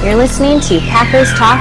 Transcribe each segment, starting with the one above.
You're listening to Packers Talk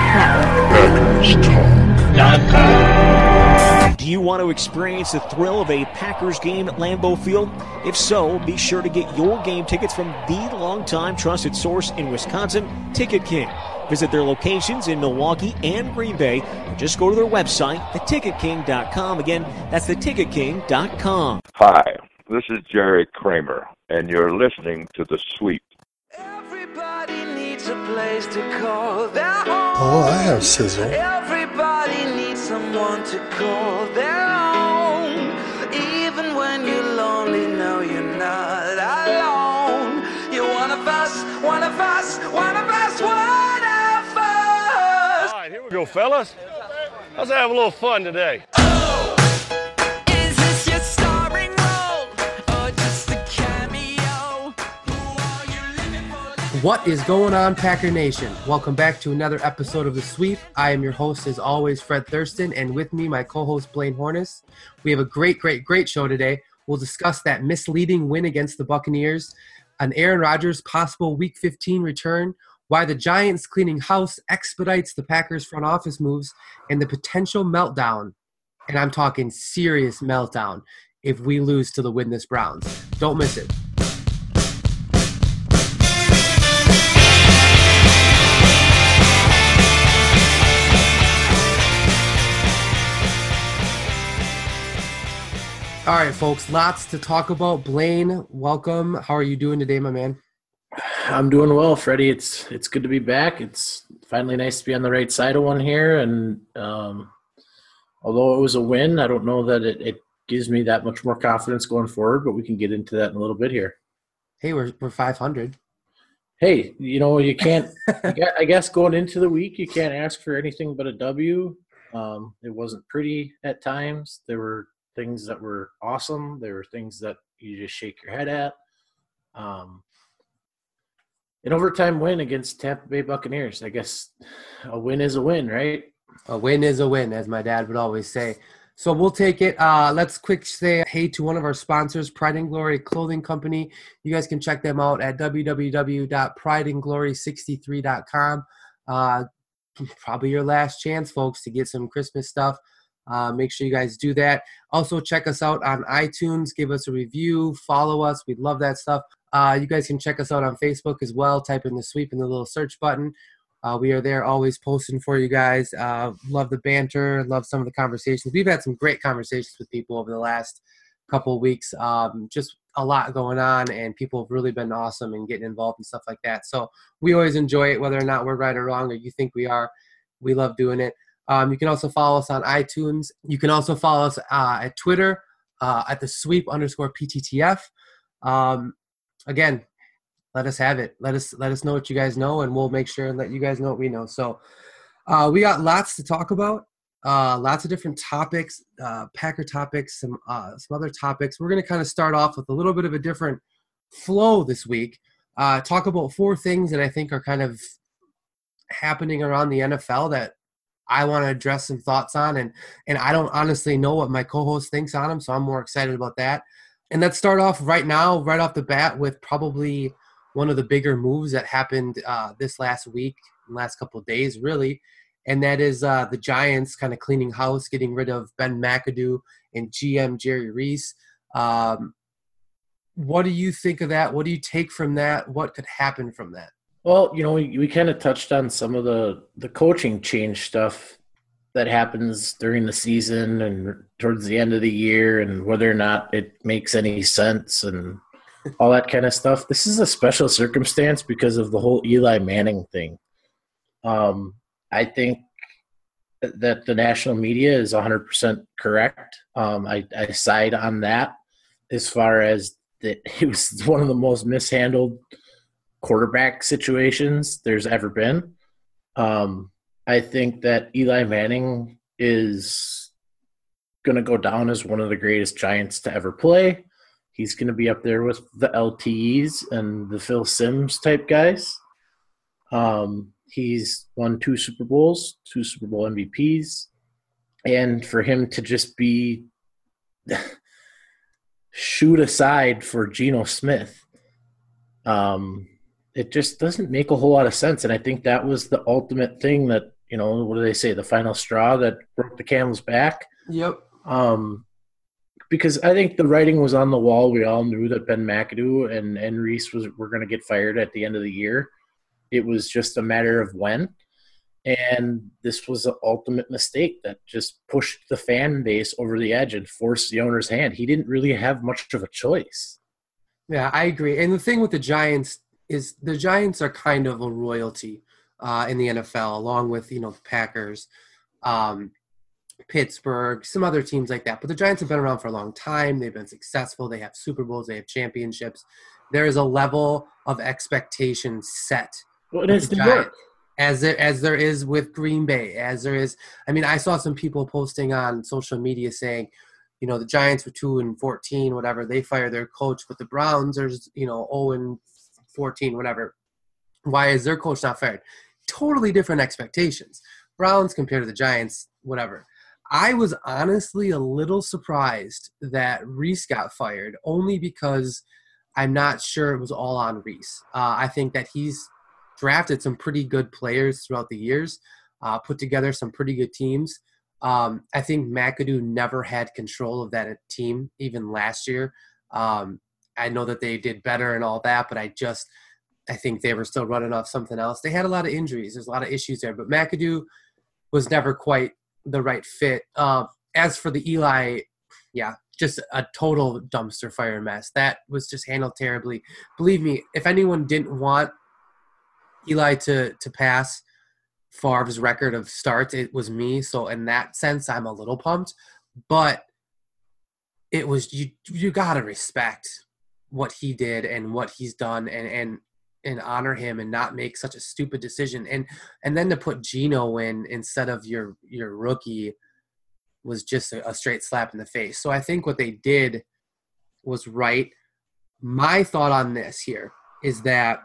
Network. Do you want to experience the thrill of a Packers game at Lambeau Field? If so, be sure to get your game tickets from the longtime trusted source in Wisconsin, Ticket King. Visit their locations in Milwaukee and Green Bay, or just go to their website, theticketking.com. Again, that's theticketking.com. Hi, this is Jerry Kramer, and you're listening to The Sweep. Everybody needs a place to call their home. Oh, I have sizzle. Everybody needs someone to call their own. Even when you're lonely, no, you're not alone. You're one of us, one of us, one of us, one of us. All right, here we go, fellas. Let's have a little fun today. Is this your starring role or just a cameo? Who are you living for? What is going on, Packer Nation? Welcome back to another episode of The Sweep. I am your host, as always, Fred Thurston, and with me, my co-host, Blaine Hornis. We have a great show today. We'll discuss that misleading win against the Buccaneers, an Aaron Rodgers possible Week 15 return, why the Giants cleaning house expedites the Packers front office moves, and the potential meltdown, and I'm talking serious meltdown, if we lose to the winless Browns. Don't miss it. All right, folks, lots to talk about. Blaine, welcome. How are you doing today, my man? I'm doing well, Freddie. It's good to be back. It's finally nice to be on the right side of one here. And although it was a win, I don't know that it gives me that much more confidence going forward, but we can get into that in a little bit here. Hey, we're 500. Hey, you can't – I guess going into the week, you can't ask for anything but a W. It wasn't pretty at times. There were things that were awesome. There were things that you just shake your head at. An overtime win against Tampa Bay Buccaneers. I guess a win is a win, right? A win is a win, as my dad would always say. So we'll take it. Let's quick say hey to one of our sponsors, Pride and Glory Clothing Company. You guys can check them out at www.prideandglory63.com. Probably your last chance, folks, to get some Christmas stuff. Make sure you guys do that. Also, check us out on iTunes. Give us a review. Follow us. We'd love that stuff. You guys can check us out on Facebook as well. Type in The Sweep in the little search button. We are there always posting for you guys. Love the banter. Love some of the conversations. We've had some great conversations with people over the last couple of weeks. Just a lot going on, and people have really been awesome and getting involved and stuff like that. So we always enjoy it, whether or not we're right or wrong or you think we are. We love doing it. You can also follow us on iTunes. You can also follow us at Twitter at the _PTTF. Again, let us have it. Let us know what you guys know, and we'll make sure and let you guys know what we know. So we got lots to talk about, lots of different topics, Packer topics, some other topics. We're going to kind of start off with a little bit of a different flow this week. Talk about 4 things that I think are kind of happening around the NFL that I want to address some thoughts on, and I don't honestly know what my co-host thinks on them, so I'm more excited about that. And let's start off right now, right off the bat, with probably one of the bigger moves that happened this last week, last couple of days, really, and that is the Giants kind of cleaning house, getting rid of Ben McAdoo and GM Jerry Reese. What do you think of that? What do you take from that? What could happen from that? Well, we kind of touched on some of the coaching change stuff that happens during the season and towards the end of the year, and whether or not it makes any sense and all that kind of stuff. This is a special circumstance because of the whole Eli Manning thing. I think that the national media is 100% correct. I side on that as far as that it was one of the most mishandled quarterback situations there's ever been. I think that Eli Manning is going to go down as one of the greatest Giants to ever play. He's going to be up there with the LTEs and the Phil Simms type guys. He's won 2 Super Bowls, 2 Super Bowl MVPs. And for him to just be shoot aside for Geno Smith, it just doesn't make a whole lot of sense. And I think that was the ultimate thing that, what do they say? The final straw that broke the camel's back. Yep. Because I think the writing was on the wall. We all knew that Ben McAdoo and Reese were going to get fired at the end of the year. It was just a matter of when. And this was an ultimate mistake that just pushed the fan base over the edge and forced the owner's hand. He didn't really have much of a choice. Yeah, I agree. And the thing with the Giants is the Giants are kind of a royalty in the NFL, along with, the Packers, Pittsburgh, some other teams like that. But the Giants have been around for a long time. They've been successful. They have Super Bowls. They have championships. There is a level of expectation set. Well, it's New York. As there is with Green Bay, as there is. I mean, I saw some people posting on social media saying, the Giants were 2-14, whatever. They fired their coach, but the Browns are, 0-14, whatever. Why is their coach not fired? Totally different expectations. Browns compared to the Giants, whatever. I was honestly a little surprised that Reese got fired, only because I'm not sure it was all on Reese. I think that he's drafted some pretty good players throughout the years, put together some pretty good teams. I think McAdoo never had control of that team, even last year. I know that they did better and all that, but I think they were still running off something else. They had a lot of injuries. There's a lot of issues there, but McAdoo was never quite the right fit. As for the Eli, just a total dumpster fire mess. That was just handled terribly. Believe me, if anyone didn't want Eli to pass Favre's record of starts, it was me. So in that sense, I'm a little pumped. But it was you gotta respect what he did and what he's done and honor him and not make such a stupid decision. And then to put Geno in instead of your rookie was just a straight slap in the face. So I think what they did was right. My thought on this here is that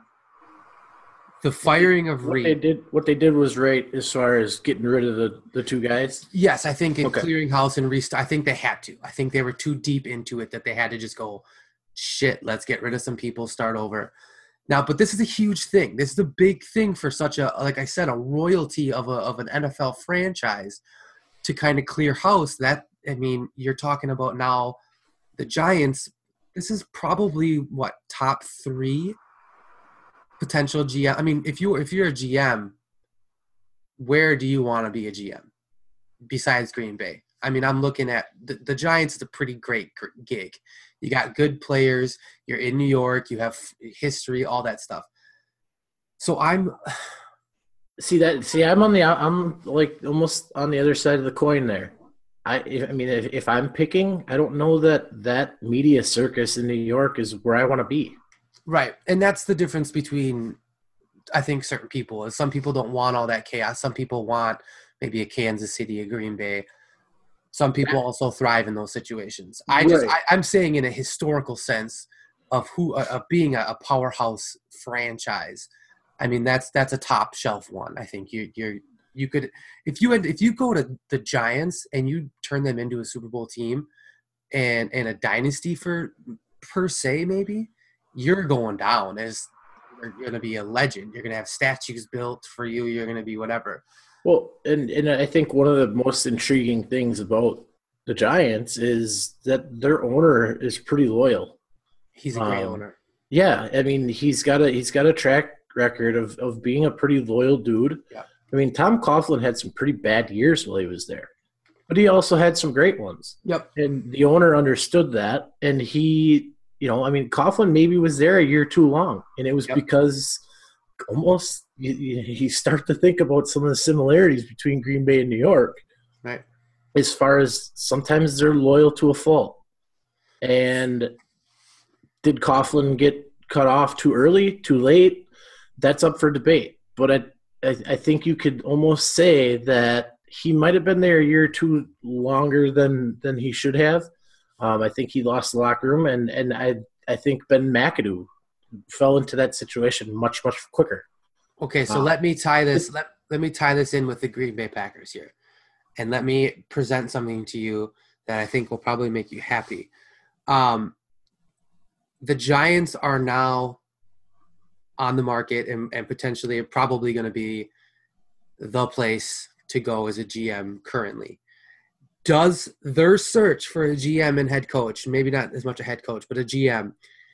the firing of Reed. What they did was right as far as getting rid of the two guys? Yes, I think in clearing house and I think they had to. I think they were too deep into it that they had to just go, shit, let's get rid of some people, start over. Now, but this is a huge thing. This is a big thing for such a, like I said, a royalty of an NFL franchise to kind of clear house. That, I mean, you're talking about now the Giants. This is probably top 3 potential GM. I mean, if you're a GM, where do you want to be a GM besides Green Bay? I mean, I'm looking at the Giants is a pretty great gig. You got good players. You're in New York. You have history, all that stuff. So I'm I'm like almost on the other side of the coin there. If I'm picking, I don't know that media circus in New York is where I want to be. Right. And that's the difference between, I think, certain people. Some people don't want all that chaos. Some people want maybe a Kansas City, a Green Bay. Some people also thrive in those situations. I'm saying in a historical sense of being a powerhouse franchise. I mean, that's a top shelf one. I think you could, if you go to the Giants and you turn them into a Super Bowl team and a dynasty per se, maybe, you're going down as you're going to be a legend. You're going to have statues built for you. You're going to be whatever. Well, and I think one of the most intriguing things about the Giants is that their owner is pretty loyal. He's a great owner. Yeah, I mean, he's got a track record of being a pretty loyal dude. Yeah. I mean, Tom Coughlin had some pretty bad years while he was there, but he also had some great ones. Yep. And the owner understood that, and he, Coughlin maybe was there a year too long, and it was because almost you start to think about some of the similarities between Green Bay and New York. Right. As far as sometimes they're loyal to a fault. And did Coughlin get cut off too early, too late? That's up for debate. But I think you could almost say that he might have been there a year or two longer than he should have. I think he lost the locker room, and I think Ben McAdoo fell into that situation much, much quicker. Okay, so let me tie this. Let me tie this in with the Green Bay Packers here, and let me present something to you that I think will probably make you happy. The Giants are now on the market and potentially probably going to be the place to go as a GM currently. Does their search for a GM and head coach, maybe not as much a head coach, but a GM,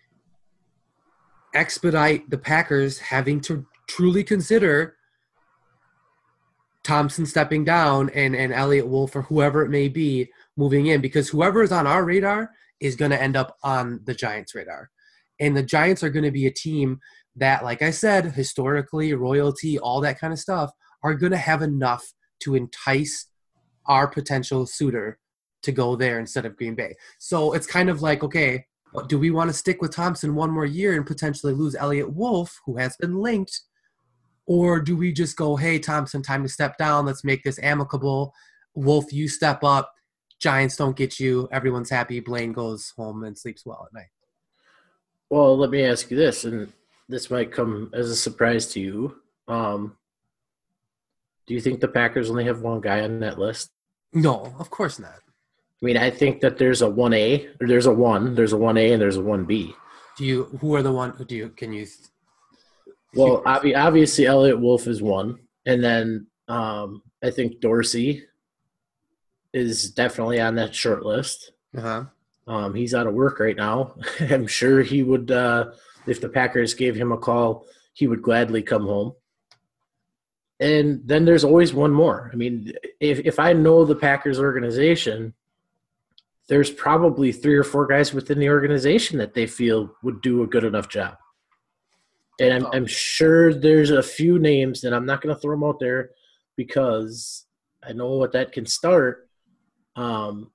expedite the Packers having to truly consider Thompson stepping down and Elliott Wolf or whoever it may be moving in? Because whoever is on our radar is going to end up on the Giants' radar. And the Giants are going to be a team that, like I said, historically, royalty, all that kind of stuff, are going to have enough to entice our potential suitor to go there instead of Green Bay. So it's kind of like, okay, do we want to stick with Thompson one more year and potentially lose Elliott Wolf, who has been linked? Or do we just go, hey, Thompson, time to step down. Let's make this amicable. Wolf, you step up. Giants don't get you. Everyone's happy. Blaine goes home and sleeps well at night. Well, let me ask you this, and this might come as a surprise to you. Do you think the Packers only have one guy on that list? No, of course not. I mean, I think that there's a 1A, or there's a 1A, and there's a 1B. Who are the one? Can you? Well, obviously Elliott Wolf is one, and then I think Dorsey is definitely on that short list. Uh-huh. He's out of work right now. I'm sure he would, if the Packers gave him a call, he would gladly come home. And then there's always one more. I mean, if I know the Packers organization, there's probably 3 or 4 guys within the organization that they feel would do a good enough job. And I'm sure there's a few names, and I'm not going to throw them out there because I know what that can start. And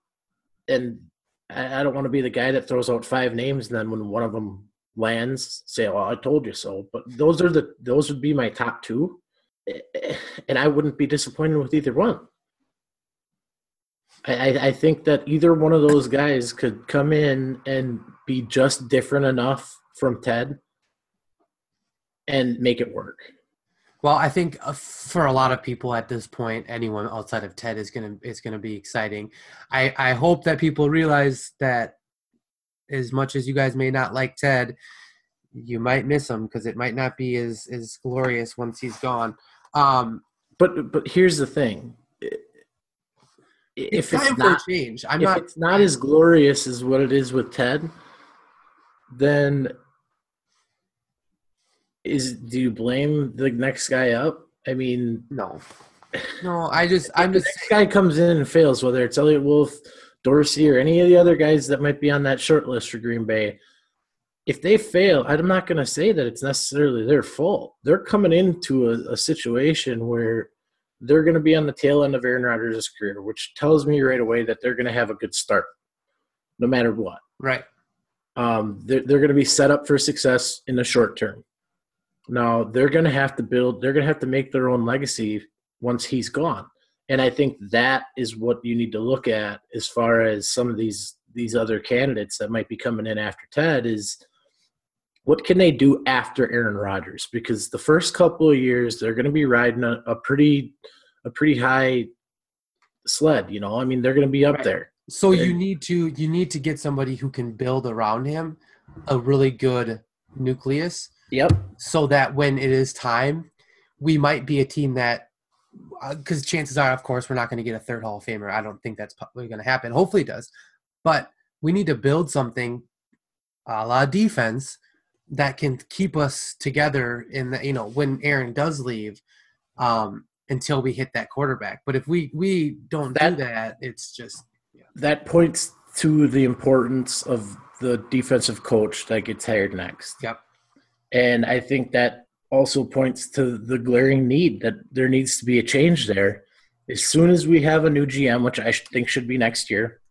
I don't want to be the guy that throws out 5 names and then when one of them lands, say, "Oh, I told you so." But those would be my top 2, and I wouldn't be disappointed with either one. I think that either one of those guys could come in and be just different enough from Ted and make it work. Well, I think for a lot of people at this point, anyone outside of Ted is gonna be exciting. I hope that people realize that as much as you guys may not like Ted, you might miss him because it might not be as glorious once he's gone. But here's the thing. If it's time for a change. If it's not as glorious as what it is with Ted, then do you blame the next guy up? I mean, no. I'm just the next guy comes in and fails, whether it's Elliott Wolf, Dorsey, or any of the other guys that might be on that short list for Green Bay. If they fail, I'm not going to say that it's necessarily their fault. They're coming into a situation where they're going to be on the tail end of Aaron Rodgers' career, which tells me right away that they're going to have a good start, no matter what. Right. They're going to be set up for success in the short term. Now, they're going to have to make their own legacy once he's gone. And I think that is what you need to look at as far as some of these other candidates that might be coming in after Ted is what can they do after Aaron Rodgers? Because the first couple of years, they're going to be riding a pretty high sled, you know? I mean, they're going to be up there. So you need to get somebody who can build around him a really good nucleus. Yep. So that when it is time, we might be a team that, because chances are, of course, we're not going to get a third Hall of Famer. I don't think that's probably going to happen. Hopefully it does. But we need to build something a la defense that can keep us together in the, when Aaron does leave until we hit that quarterback. But if we don't do that, it's just. Yeah. That points to the importance of the defensive coach that gets hired next. Yep. And I think that also points to the glaring need that there needs to be a change there. As soon as we have a new GM, which I think should be next year,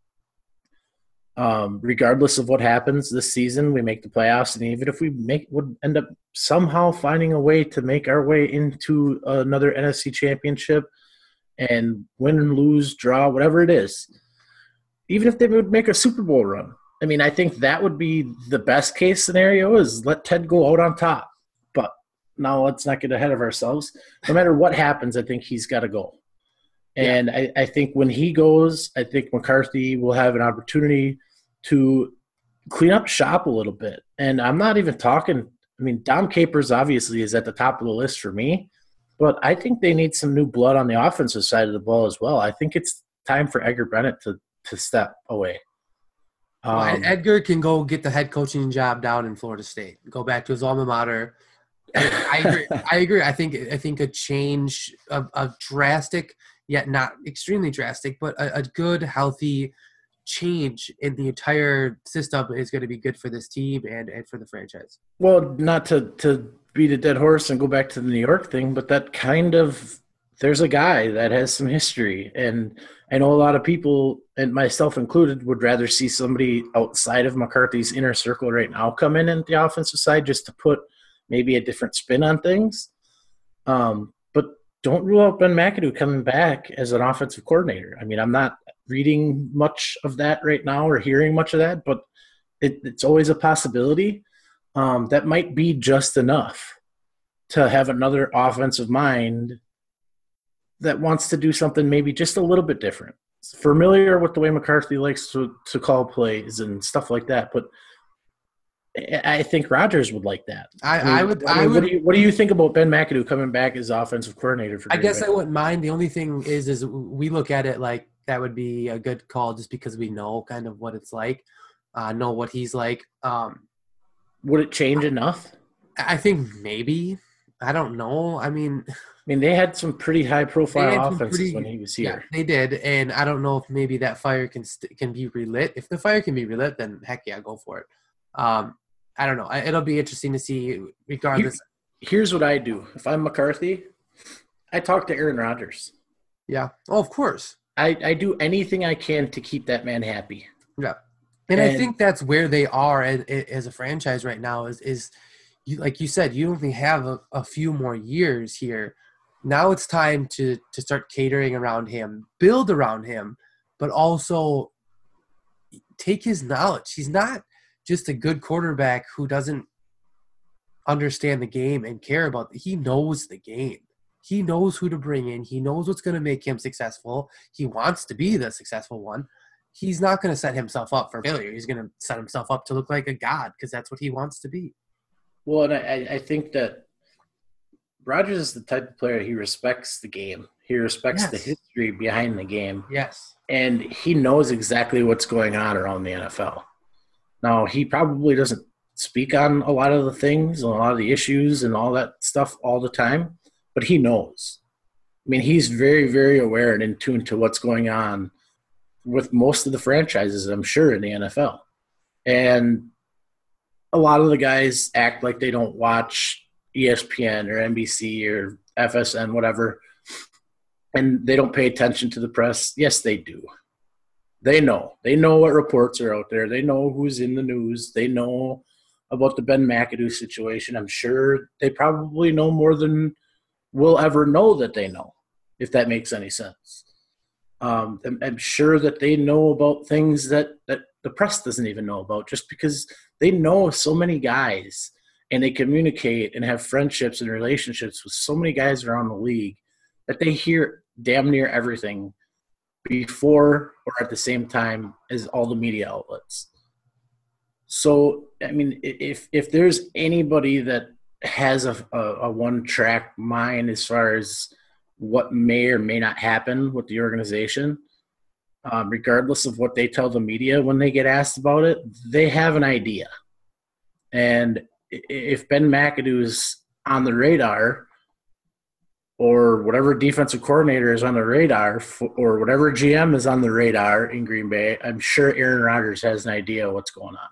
regardless of what happens this season, we make the playoffs, and even if we would end up somehow finding a way to make our way into another NFC championship and win and lose, draw, whatever it is, even if they would make a Super Bowl run, I mean, I think that would be the best case scenario is let Ted go out on top. But now let's not get ahead of ourselves. No matter what happens, I think he's got to go. And I think when he goes, I think McCarthy will have an opportunity to clean up shop a little bit. And I'm not even talking I mean, Dom Capers obviously is at the top of the list for me, but I think they need some new blood on the offensive side of the ball as well. I think it's time for Edgar Bennett to step away. Well, Edgar can go get the head coaching job down in Florida State. Go back to his alma mater. I agree. I think a change, a drastic, yet not extremely drastic, but a good, healthy change in the entire system is going to be good for this team and for the franchise. Well, not to beat a dead horse and go back to the New York thing, but that kind of – there's a guy that has some history, and I know a lot of people, and myself included, would rather see somebody outside of McCarthy's inner circle right now come in at the offensive side just to put maybe a different spin on things. But don't rule out Ben McAdoo coming back as an offensive coordinator. I mean, I'm not reading much of that right now or hearing much of that, but it's always a possibility. That might be just enough to have another offensive mind that wants to do something maybe just a little bit different. It's familiar with the way McCarthy likes to call plays and stuff like that, but I think Rodgers would like that. What do you think about Ben McAdoo coming back as offensive coordinator for Green Bay? I wouldn't mind. The only thing is we look at it like that would be a good call just because we know kind of what it's like, know what he's like. Would it change enough? I think maybe. I don't know. I mean, they had some pretty high-profile offenses when he was here. Yeah, they did, and I don't know if maybe that fire can be relit. If the fire can be relit, then heck yeah, go for it. I don't know. It'll be interesting to see regardless. Here's what I do. If I'm McCarthy, I talk to Aaron Rodgers. Yeah. Oh, of course. I do anything I can to keep that man happy. Yeah. And I think that's where they are as a franchise right now is you, like you said, you only have a few more years here. Now it's time to start catering around him, build around him, but also take his knowledge. He's not just a good quarterback who doesn't understand the game and care about it. He knows the game. He knows who to bring in. He knows what's going to make him successful. He wants to be the successful one. He's not going to set himself up for failure. He's going to set himself up to look like a god because that's what he wants to be. Well, and I think that Rodgers is the type of player, he respects the game. He respects the history behind the game. Yes. And he knows exactly what's going on around the NFL. Now, he probably doesn't speak on a lot of the things, a lot of the issues and all that stuff all the time, but he knows. I mean, he's very, very aware and in tune to what's going on with most of the franchises, I'm sure, in the NFL. And a lot of the guys act like they don't watch ESPN or NBC or FSN, whatever, and they don't pay attention to the press. Yes, they do. They know. They know what reports are out there. They know who's in the news. They know about the Ben McAdoo situation. I'm sure they probably know more than we'll ever know that they know, if that makes any sense. I'm sure that they know about things that the press doesn't even know about, just because they know so many guys and they communicate and have friendships and relationships with so many guys around the league that they hear damn near everything before or at the same time as all the media outlets. So, I mean, if there's anybody that has a one-track mind as far as what may or may not happen with the organization, regardless of what they tell the media when they get asked about it, they have an idea. And if Ben McAdoo is on the radar, or whatever defensive coordinator is on the radar, or whatever GM is on the radar in Green Bay, I'm sure Aaron Rodgers has an idea what's going on.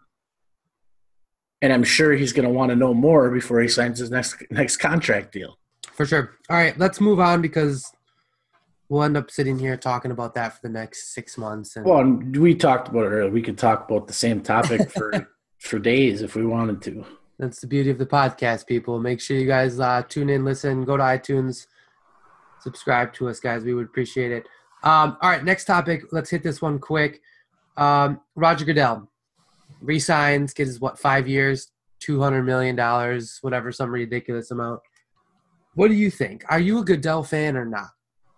And I'm sure he's going to want to know more before he signs his next contract deal. For sure. All right, let's move on because we'll end up sitting here talking about that for the next 6 months. Well, we talked about it earlier. We could talk about the same topic for days if we wanted to. That's the beauty of the podcast, people. Make sure you guys tune in, listen, go to iTunes, subscribe to us, guys. We would appreciate it. All right, next topic. Let's hit this one quick. Roger Goodell resigns, gets 5 years, $200 million, whatever, some ridiculous amount. What do you think? Are you a Goodell fan or not?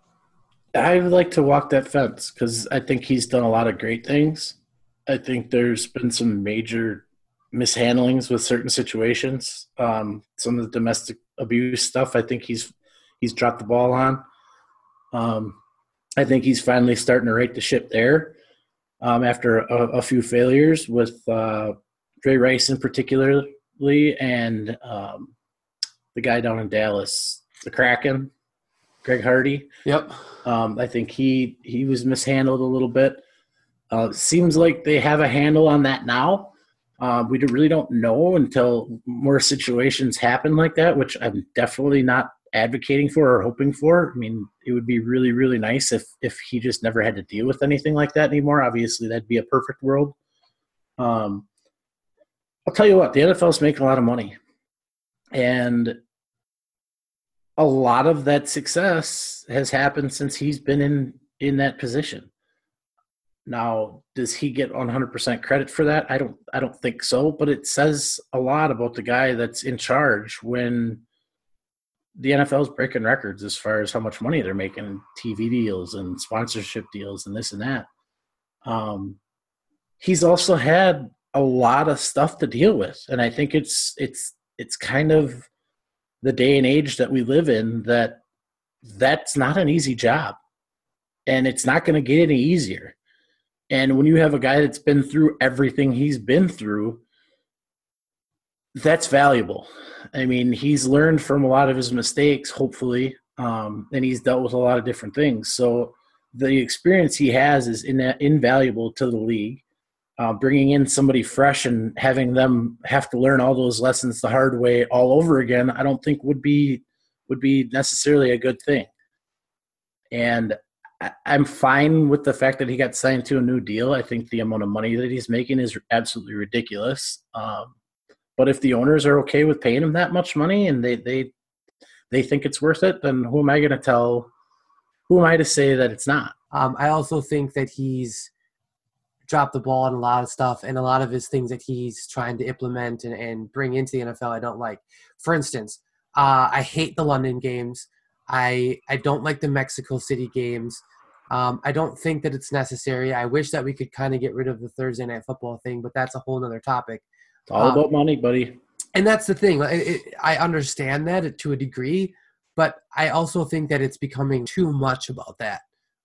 I would like to walk that fence because I think he's done a lot of great things. I think there's been some major mishandlings with certain situations. Some of the domestic abuse stuff, I think he's dropped the ball on. I think he's finally starting to right the ship there after a few failures with Ray Rice in particularly, and the guy down in Dallas, the Kraken, Greg Hardy. Yep. I think he was mishandled a little bit. Seems like they have a handle on that now. We really don't know until more situations happen like that, which I'm definitely not advocating for or hoping for. I mean, it would be really, really nice if he just never had to deal with anything like that anymore. Obviously, that'd be a perfect world. I'll tell you what, the NFL's making a lot of money. And a lot of that success has happened since he's been in that position. Now, does he get 100% credit for that? I don't think so, but it says a lot about the guy that's in charge when the NFL is breaking records as far as how much money they're making, TV deals and sponsorship deals and this and that. He's also had a lot of stuff to deal with, and I think it's kind of the day and age that we live in that's not an easy job, and it's not going to get any easier. And when you have a guy that's been through everything he's been through, that's valuable. I mean, he's learned from a lot of his mistakes, hopefully, and he's dealt with a lot of different things. So the experience he has is invaluable to the league. Bringing in somebody fresh and having them have to learn all those lessons the hard way all over again, I don't think would be necessarily a good thing. And I'm fine with the fact that he got signed to a new deal. I think the amount of money that he's making is absolutely ridiculous. But if the owners are okay with paying him that much money and they think it's worth it, then who am I going to tell? Who am I to say that it's not? I also think that he's dropped the ball on a lot of stuff, and a lot of his things that he's trying to implement and bring into the NFL I don't like. For instance, I hate the London games. I don't like the Mexico City games. I don't think that it's necessary. I wish that we could kind of get rid of the Thursday Night Football thing, but that's a whole other topic. It's all about money, buddy. And that's the thing. I understand that to a degree, but I also think that it's becoming too much about that.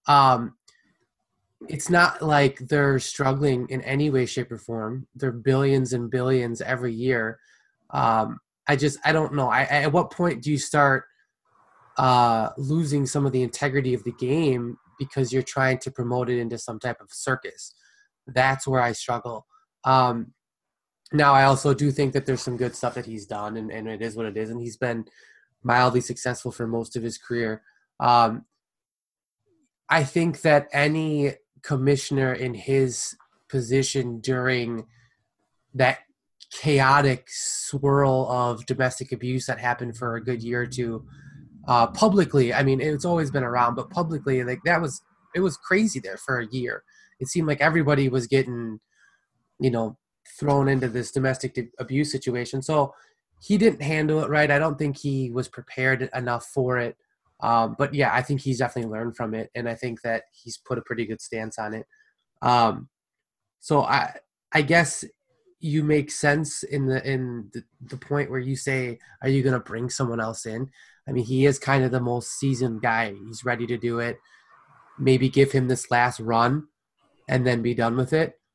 It's not like they're struggling in any way, shape, or form. They're billions and billions every year. I don't know. At what point do you start losing some of the integrity of the game because you're trying to promote it into some type of circus? That's where I struggle. Now, I also do think that there's some good stuff that he's done, and it is what it is, and he's been mildly successful for most of his career. I think that any commissioner in his position during that chaotic swirl of domestic abuse that happened for a good year or two, publicly, I mean, it's always been around, but publicly, like it was crazy there for a year. It seemed like everybody was getting, thrown into this domestic abuse situation. So he didn't handle it right. I don't think he was prepared enough for it. But yeah, I think he's definitely learned from it, and I think that he's put a pretty good stance on it. So I guess you make sense in the point where you say, are you going to bring someone else in? I mean, he is kind of the most seasoned guy. He's ready to do it. Maybe give him this last run and then be done with it.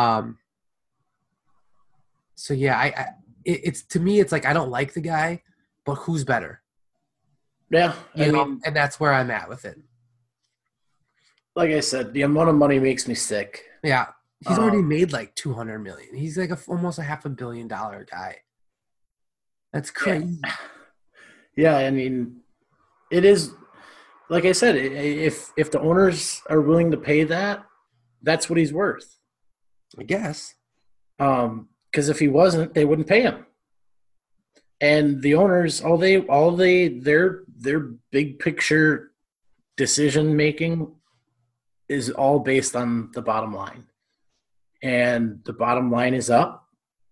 So yeah, it's to me, it's like, I don't like the guy, but who's better? Yeah. And that's where I'm at with it. Like I said, the amount of money makes me sick. Yeah. He's already made like $200 million. He's like almost $500 million guy. That's crazy. Yeah. I mean, it is, like I said, if the owners are willing to pay that, that's what he's worth. I guess. Because if he wasn't, they wouldn't pay him. And the owners, their big picture decision making is all based on the bottom line. And the bottom line is up.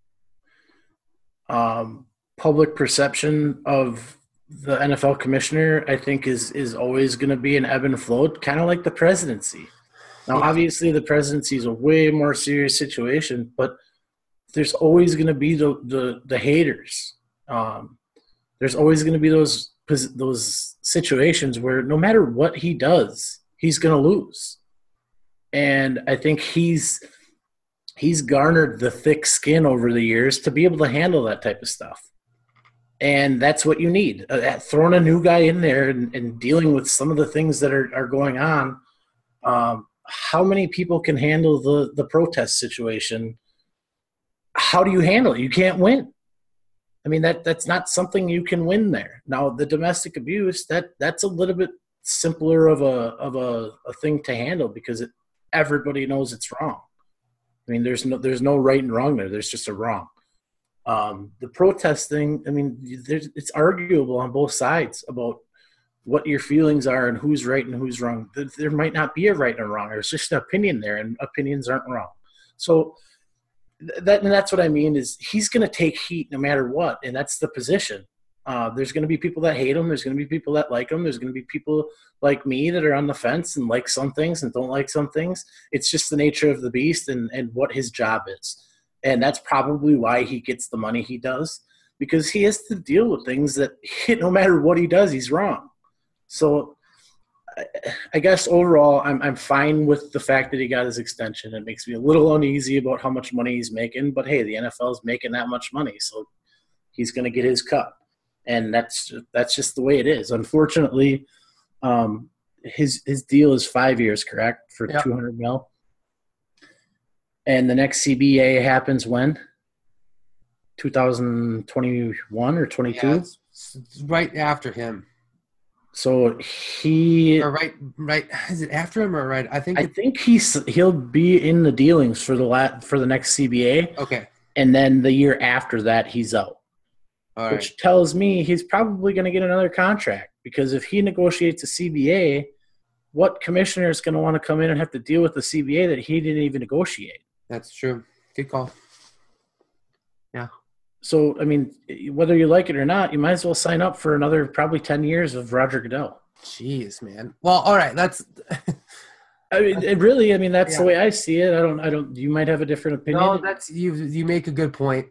Public perception of the NFL commissioner, I think, is always going to be an ebb and flow, kind of like the presidency. Now, obviously, the presidency is a way more serious situation, but there's always going to be the haters. There's always going to be those situations where no matter what he does, he's going to lose. And I think he's garnered the thick skin over the years to be able to handle that type of stuff. And that's what you need. Throwing a new guy in there and dealing with some of the things that are going on. How many people can handle the protest situation? How do you handle it? You can't win. I mean, that's not something you can win there. Now, the domestic abuse, that's a little bit simpler of a thing to handle because everybody knows it's wrong. I mean, there's no right and wrong there. There's just a wrong. The protest thing, I mean, it's arguable on both sides about what your feelings are and who's right and who's wrong. There might not be a right and a wrong. There's just an opinion there, and opinions aren't wrong. So that's what I mean is he's going to take heat no matter what, and that's the position. There's going to be people that hate him. There's going to be people that like him. There's going to be people like me that are on the fence and like some things and don't like some things. It's just the nature of the beast and what his job is. And that's probably why he gets the money he does, because he has to deal with things that no matter what he does, he's wrong. So I guess overall I'm fine with the fact that he got his extension. It makes me a little uneasy about how much money he's making. But, hey, the NFL is making that much money, so he's going to get his cut. And that's just the way it is. Unfortunately, his deal is 5 years, correct, for $200 million. And the next CBA happens when? 2021 or 22? Yeah, it's right after him. So right. Is it after him or right? I think he'll be in the dealings for the next CBA. Okay. And then the year after that, he's out. All right. Which tells me he's probably going to get another contract, because if he negotiates a CBA, what commissioner is going to want to come in and have to deal with the CBA that he didn't even negotiate? That's true. Good call. Yeah. So, I mean, whether you like it or not, you might as well sign up for another probably 10 years of Roger Goodell. Jeez, man. Well, all right. That's – I mean, that's the way I see it. I don't – you might have a different opinion. No, that's – you make a good point.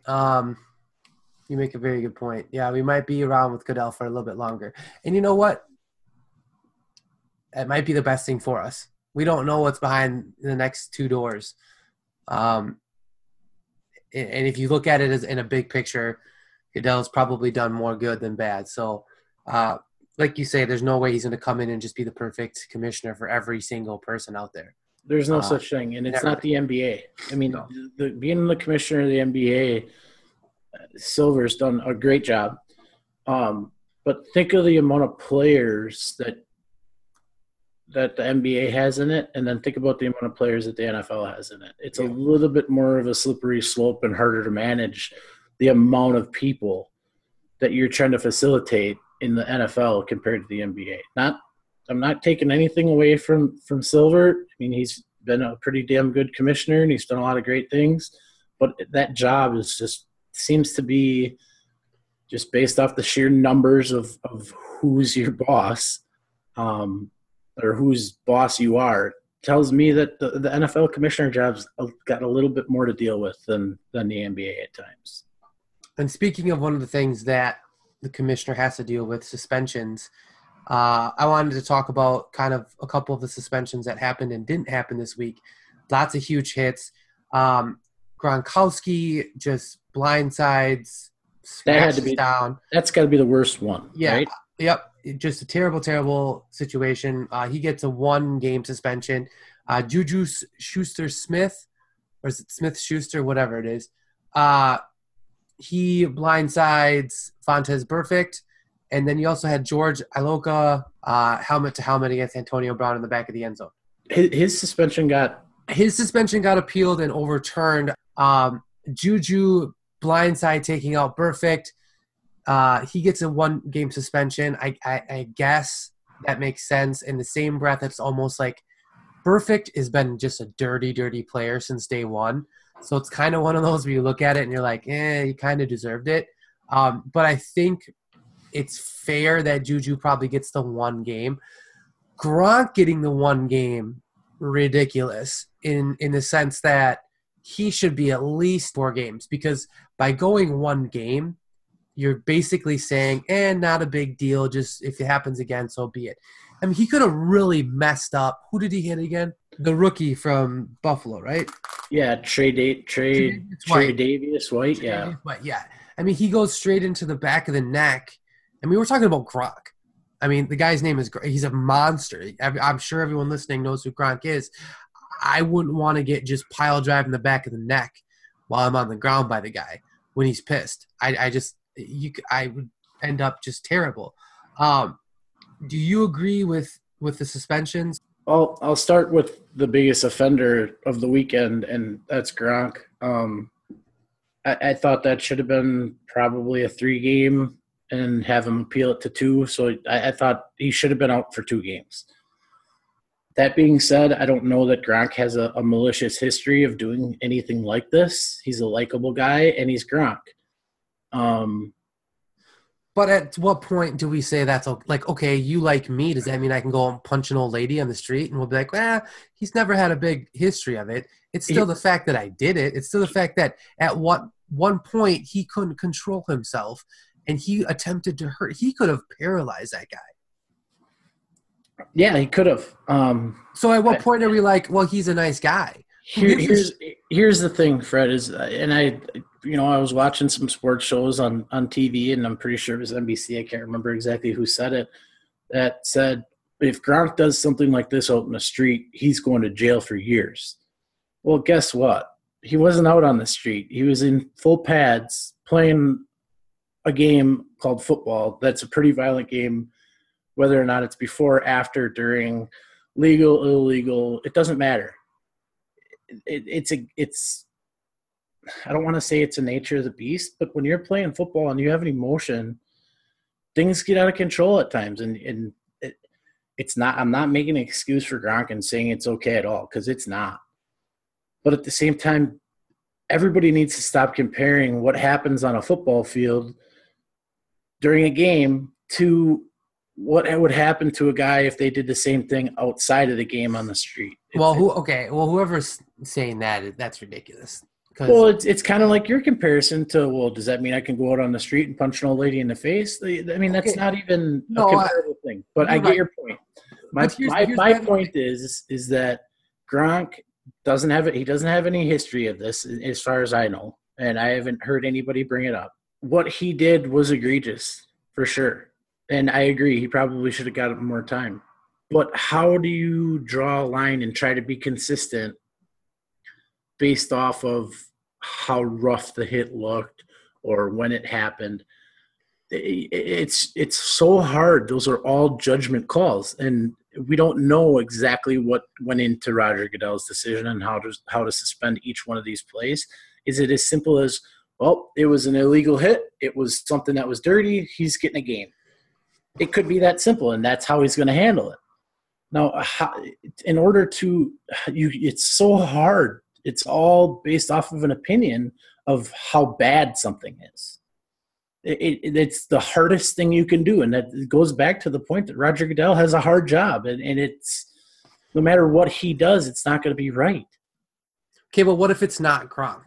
You make a very good point. Yeah, we might be around with Goodell for a little bit longer. And you know what? That might be the best thing for us. We don't know what's behind the next two doors. And if you look at it as in a big picture, Goodell's probably done more good than bad. So, like you say, there's no way he's going to come in and just be the perfect commissioner for every single person out there. There's no such thing, and it's not the NBA. I mean, being the commissioner of the NBA, Silver's done a great job. But think of the amount of players that the NBA has in it, and then think about the amount of players that the NFL has in it. It's a little bit more of a slippery slope and harder to manage the amount of people that you're trying to facilitate in the NFL compared to the NBA. I'm not taking anything away from Silver. I mean, he's been a pretty damn good commissioner, and he's done a lot of great things. But that job seems to be just based off the sheer numbers of who's your boss. Or whose boss you are, tells me that the NFL commissioner job's got a little bit more to deal with than the NBA at times. And speaking of one of the things that the commissioner has to deal with, suspensions, I wanted to talk about kind of a couple of the suspensions that happened and didn't happen this week. Lots of huge hits. Gronkowski just blindsides, smashes down. That's got to be the worst one, right? Yep. Just a terrible, terrible situation. He gets a 1-game suspension. Juju Schuster-Smith, or is it Smith-Schuster, whatever it is, he blindsides Vontaze Burfict. And then you also had George Iloka helmet to helmet against Antonio Brown in the back of the end zone. His suspension got appealed and overturned. Juju blindside taking out Burfict. He gets a 1-game suspension. I guess that makes sense. In the same breath, it's almost like Burfict has been just a dirty, dirty player since day one. So it's kind of one of those where you look at it and you're like, he kind of deserved it. But I think it's fair that Juju probably gets the 1 game. Gronk getting the 1 game, ridiculous in the sense that he should be at least 4 games, because by going 1 game, you're basically saying, not a big deal. Just if it happens again, so be it. I mean, he could have really messed up. Who did he hit again? The rookie from Buffalo, right? Yeah, Trey Davis White. Yeah. Yeah. I mean, he goes straight into the back of the neck. I mean, we're talking about Gronk. I mean, the guy's name is – he's a monster. I'm sure everyone listening knows who Gronk is. I wouldn't want to get just pile drive in the back of the neck while I'm on the ground by the guy when he's pissed. I would end up just terrible. Do you agree with the suspensions? I'll start with the biggest offender of the weekend, and that's Gronk. I thought that should have been probably a 3-game and have him appeal it to 2. So I thought he should have been out for 2 games. That being said, I don't know that Gronk has a malicious history of doing anything like this. He's a likable guy, and he's Gronk. But at what point do we say that's like, okay, you like me, does that mean I can go and punch an old lady on the street? And we'll be like, he's never had a big history of it. It's still the fact that I did it. It's still the fact that at one point he couldn't control himself and he attempted to hurt. He could have paralyzed that guy. Yeah, he could have. So at what point are we like, well, he's a nice guy? Here's the thing, Fred, I was watching some sports shows on TV, and I'm pretty sure it was NBC. I can't remember exactly who said it. That said, if Gronk does something like this out in the street, he's going to jail for years. Well, guess what? He wasn't out on the street. He was in full pads playing a game called football. That's a pretty violent game, whether or not it's before, after, during, legal, illegal. It doesn't matter. It's I don't want to say it's a nature of the beast, but when you're playing football and you have an emotion, things get out of control at times. And it's not, I'm not making an excuse for Gronk and saying it's okay at all, because it's not. But at the same time, everybody needs to stop comparing what happens on a football field during a game to what would happen to a guy if they did the same thing outside of the game on the street. Whoever's saying that, that's ridiculous. Well, it's kind of like your comparison to, well, does that mean I can go out on the street and punch an old lady in the face? I mean, that's not even a comparable thing. But I get your point. My point is that Gronk doesn't have any history of this, as far as I know, and I haven't heard anybody bring it up. What he did was egregious, for sure. And I agree, he probably should have gotten more time. But how do you draw a line and try to be consistent based off of how rough the hit looked or when it happened? It's so hard. Those are all judgment calls, and we don't know exactly what went into Roger Goodell's decision and how to suspend each one of these plays. Is it as simple as, well, it was an illegal hit, it was something that was dirty, he's getting a game? It could be that simple, and that's how he's going to handle it. Now, in order to it's so hard. It's all based off of an opinion of how bad something is. It's the hardest thing you can do, and that goes back to the point that Roger Goodell has a hard job, and it's no matter what he does, it's not going to be right. Okay, but what if it's not Gronk?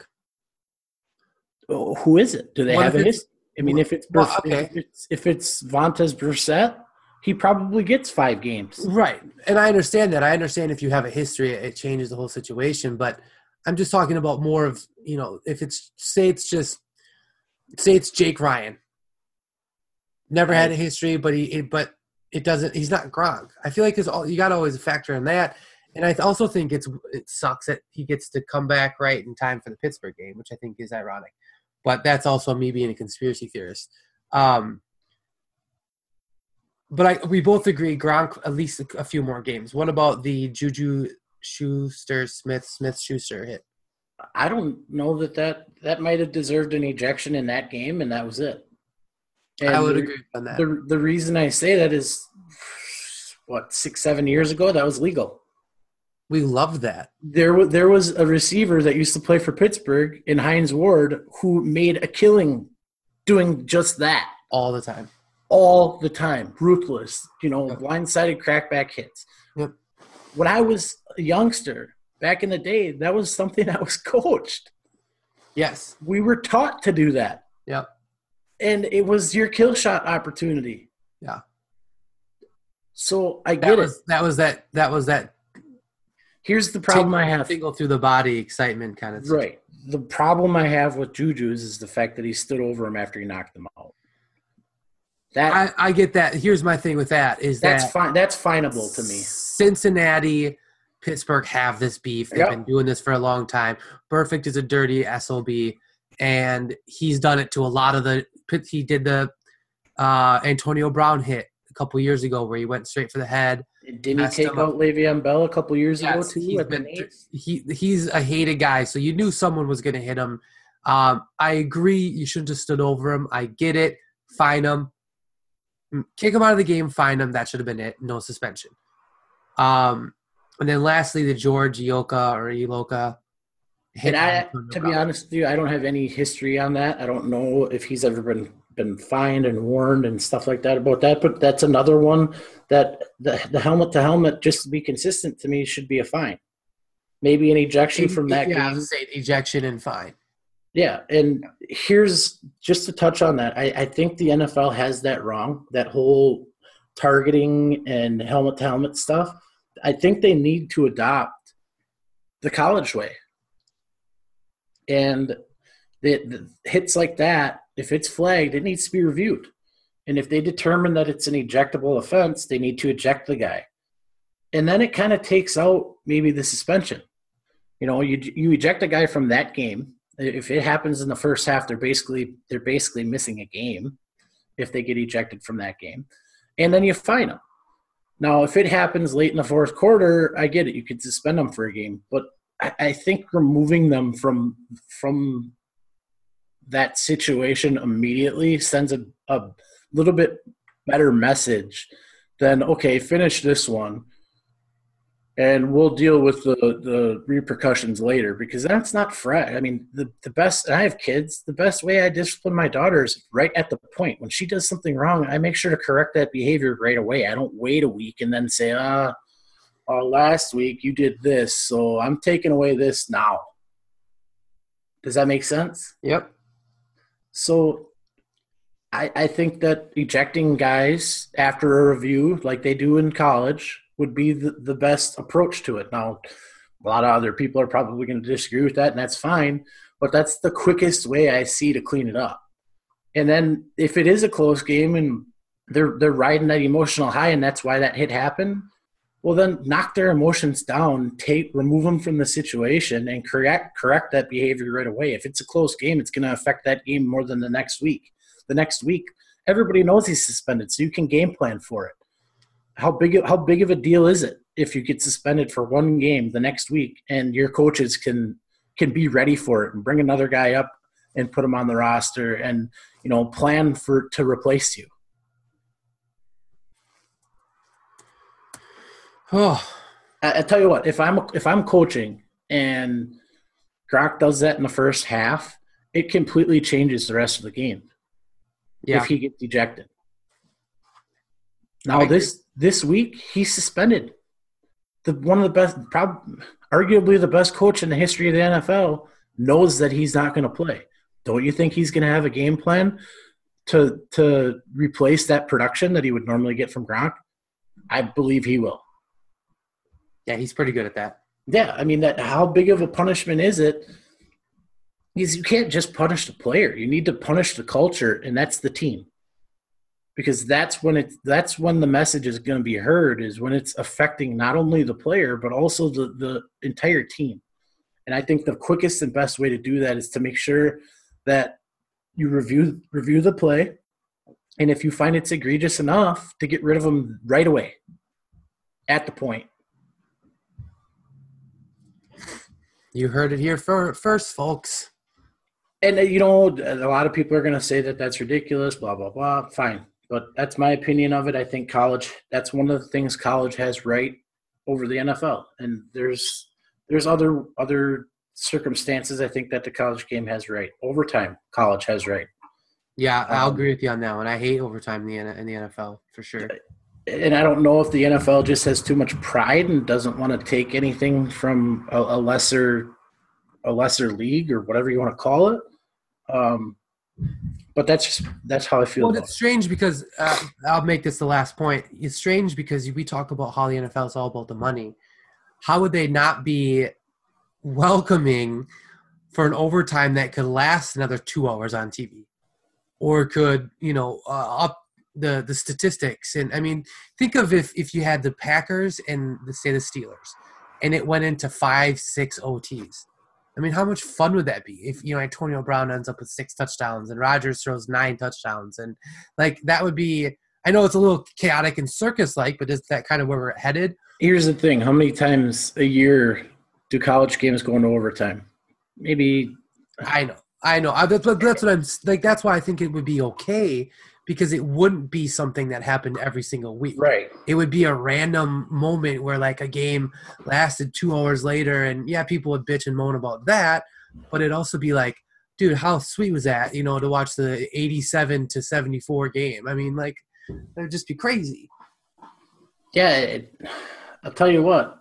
Who is it? Do they have a history? I mean, if it's Vontaze Burfict, he probably gets 5 games. Right, and I understand that. I understand if you have a history, it changes the whole situation. But I'm just talking about more of, if it's say it's Jake Ryan, never had a history, but it doesn't. He's not Gronk. I feel like you got to always factor in that. And I also think it sucks that he gets to come back right in time for the Pittsburgh game, which I think is ironic. But that's also me being a conspiracy theorist. But we both agree Gronk at least a few more games. What about the Juju Smith-Schuster hit? I don't know that might have deserved an ejection in that game, and that was it. And I would agree on that. The reason I say that is, 6-7 years ago, that was legal. We loved that. There was a receiver that used to play for Pittsburgh in Hines Ward who made a killing doing just that. All the time. Ruthless, blindsided crackback hits. Yep. When I was a youngster back in the day, that was something that was coached. Yes. We were taught to do that. Yep. And it was your kill shot opportunity. Yeah. So I get it. That was that. Here's the problem I have. Tingle through the body excitement kind of. Right. The problem I have with Juju's is the fact that he stood over him after he knocked him out. That I get that. Here's my thing with that is that's that fine. That's finable to me. Cincinnati, Pittsburgh have this beef. They've been doing this for a long time. Perfect is a dirty SOB, and he's done it to a lot of the. He did the Antonio Brown hit a couple years ago where he went straight for the head. Didn't he take out Le'Veon Bell a couple years ago too? He's a hated guy, so you knew someone was going to hit him. I agree. You shouldn't have stood over him. I get it. Fine him. Kick him out of the game. Fine him. That should have been it. No suspension. And then lastly, the George Iloka hit. And to be honest with you, I don't have any history on that. I don't know if he's ever been fined and warned and stuff like that about that. But that's another one that the helmet to helmet, just to be consistent to me, should be a fine. Maybe an ejection from that game. Yeah, say ejection and fine. Yeah, and here's just to touch on that. I think the NFL has that wrong, that whole targeting and helmet-to-helmet stuff. I think they need to adopt the college way. And the hits like that, if it's flagged, it needs to be reviewed. And if they determine that it's an ejectable offense, they need to eject the guy. And then it kind of takes out maybe the suspension. You know, you eject a guy from that game. If it happens in the first half, they're basically missing a game if they get ejected from that game. And then you fine them. Now, if it happens late in the fourth quarter, I get it. You could suspend them for a game. But I think removing them from that situation immediately sends a little bit better message than, okay, finish this one, and we'll deal with the repercussions later, because that's not fair. I mean, the best – and I have kids. The best way I discipline my daughter is right at the point. When she does something wrong, I make sure to correct that behavior right away. I don't wait a week and then say, last week you did this, so I'm taking away this now. Does that make sense? Yep. So I think that ejecting guys after a review like they do in college would be the best approach to it. Now, a lot of other people are probably going to disagree with that, and that's fine, but that's the quickest way I see to clean it up. And then if it is a close game and they're riding that emotional high and that's why that hit happened, well, then knock their emotions down, remove them from the situation, and correct that behavior right away. If it's a close game, it's going to affect that game more than the next week. The next week, everybody knows he's suspended, so you can game plan for it. How big of a deal is it if you get suspended for one game the next week and your coaches can be ready for it and bring another guy up and put him on the roster and, you know, plan to replace you? Oh, I tell you what, if I'm coaching and Gronk does that in the first half, it completely changes the rest of the game. Yeah. If he gets ejected. Now this week he's suspended. One of the best, arguably the best coach in the history of the NFL knows that he's not going to play. Don't you think he's going to have a game plan to replace that production that he would normally get from Gronk? I believe he will. Yeah, he's pretty good at that. Yeah, I mean, how big of a punishment is it? Because you can't just punish the player. You need to punish the culture, and that's the team. Because that's when the message is going to be heard, is when it's affecting not only the player but also the entire team. And I think the quickest and best way to do that is to make sure that you review the play, and if you find it's egregious enough, to get rid of them right away at the point. You heard it here first, folks. And, you know, a lot of people are going to say that that's ridiculous, blah, blah, blah. Fine. But that's my opinion of it. I think that's one of the things college has right over the NFL. And there's other circumstances I think that the college game has right. Overtime, college has right. Yeah, I'll agree with you on that one. I hate overtime in the NFL for sure. and I don't know if the NFL just has too much pride and doesn't want to take anything from a lesser league or whatever you want to call it. But that's how I feel. Well, it's strange because I'll make this the last point. It's strange because we talk about how the NFL is all about the money. How would they not be welcoming for an overtime that could last another 2 hours on TV, or could up the statistics? And I mean, think of if you had the Packers and the Steelers, and it went into 5-6 OTs. I mean, how much fun would that be if, Antonio Brown ends up with 6 touchdowns and Rodgers throws 9 touchdowns? And, that would be – I know it's a little chaotic and circus-like, but is that kind of where we're headed? Here's the thing. How many times a year do college games go into overtime? Maybe – I know. That's what I'm – that's why I think it would be okay, because it wouldn't be something that happened every single week. Right. It would be a random moment where a game lasted 2 hours later, and people would bitch and moan about that, but it'd also be like, dude, how sweet was that, to watch the 87-74 game? I mean, it'd just be crazy. Yeah, I'll tell you what,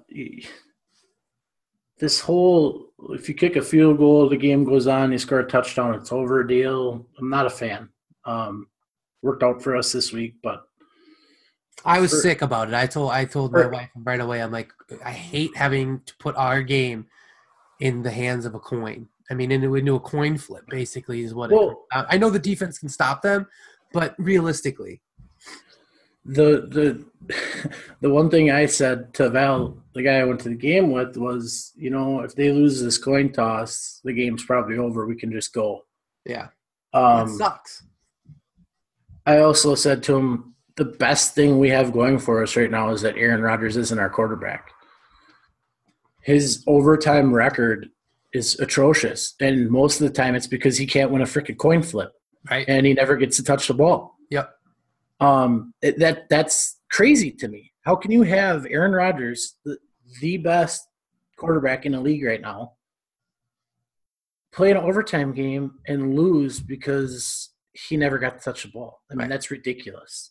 this whole, if you kick a field goal, the game goes on, you score a touchdown, it's over deal. I'm not a fan. Worked out for us this week, but I was sick about it. I told my wife right away, I'm like, I hate having to put our game in the hands of a coin. I mean, into a coin flip, basically, is what I know the defense can stop them, but realistically. The one thing I said to Val, the guy I went to the game with, was, if they lose this coin toss, the game's probably over. We can just go. Yeah. That sucks. I also said to him, the best thing we have going for us right now is that Aaron Rodgers isn't our quarterback. His overtime record is atrocious, and most of the time it's because he can't win a freaking coin flip, right? And he never gets to touch the ball. Yep. That's crazy to me. How can you have Aaron Rodgers, the best quarterback in the league right now, play an overtime game and lose because he never got to touch the ball? I mean, That's ridiculous.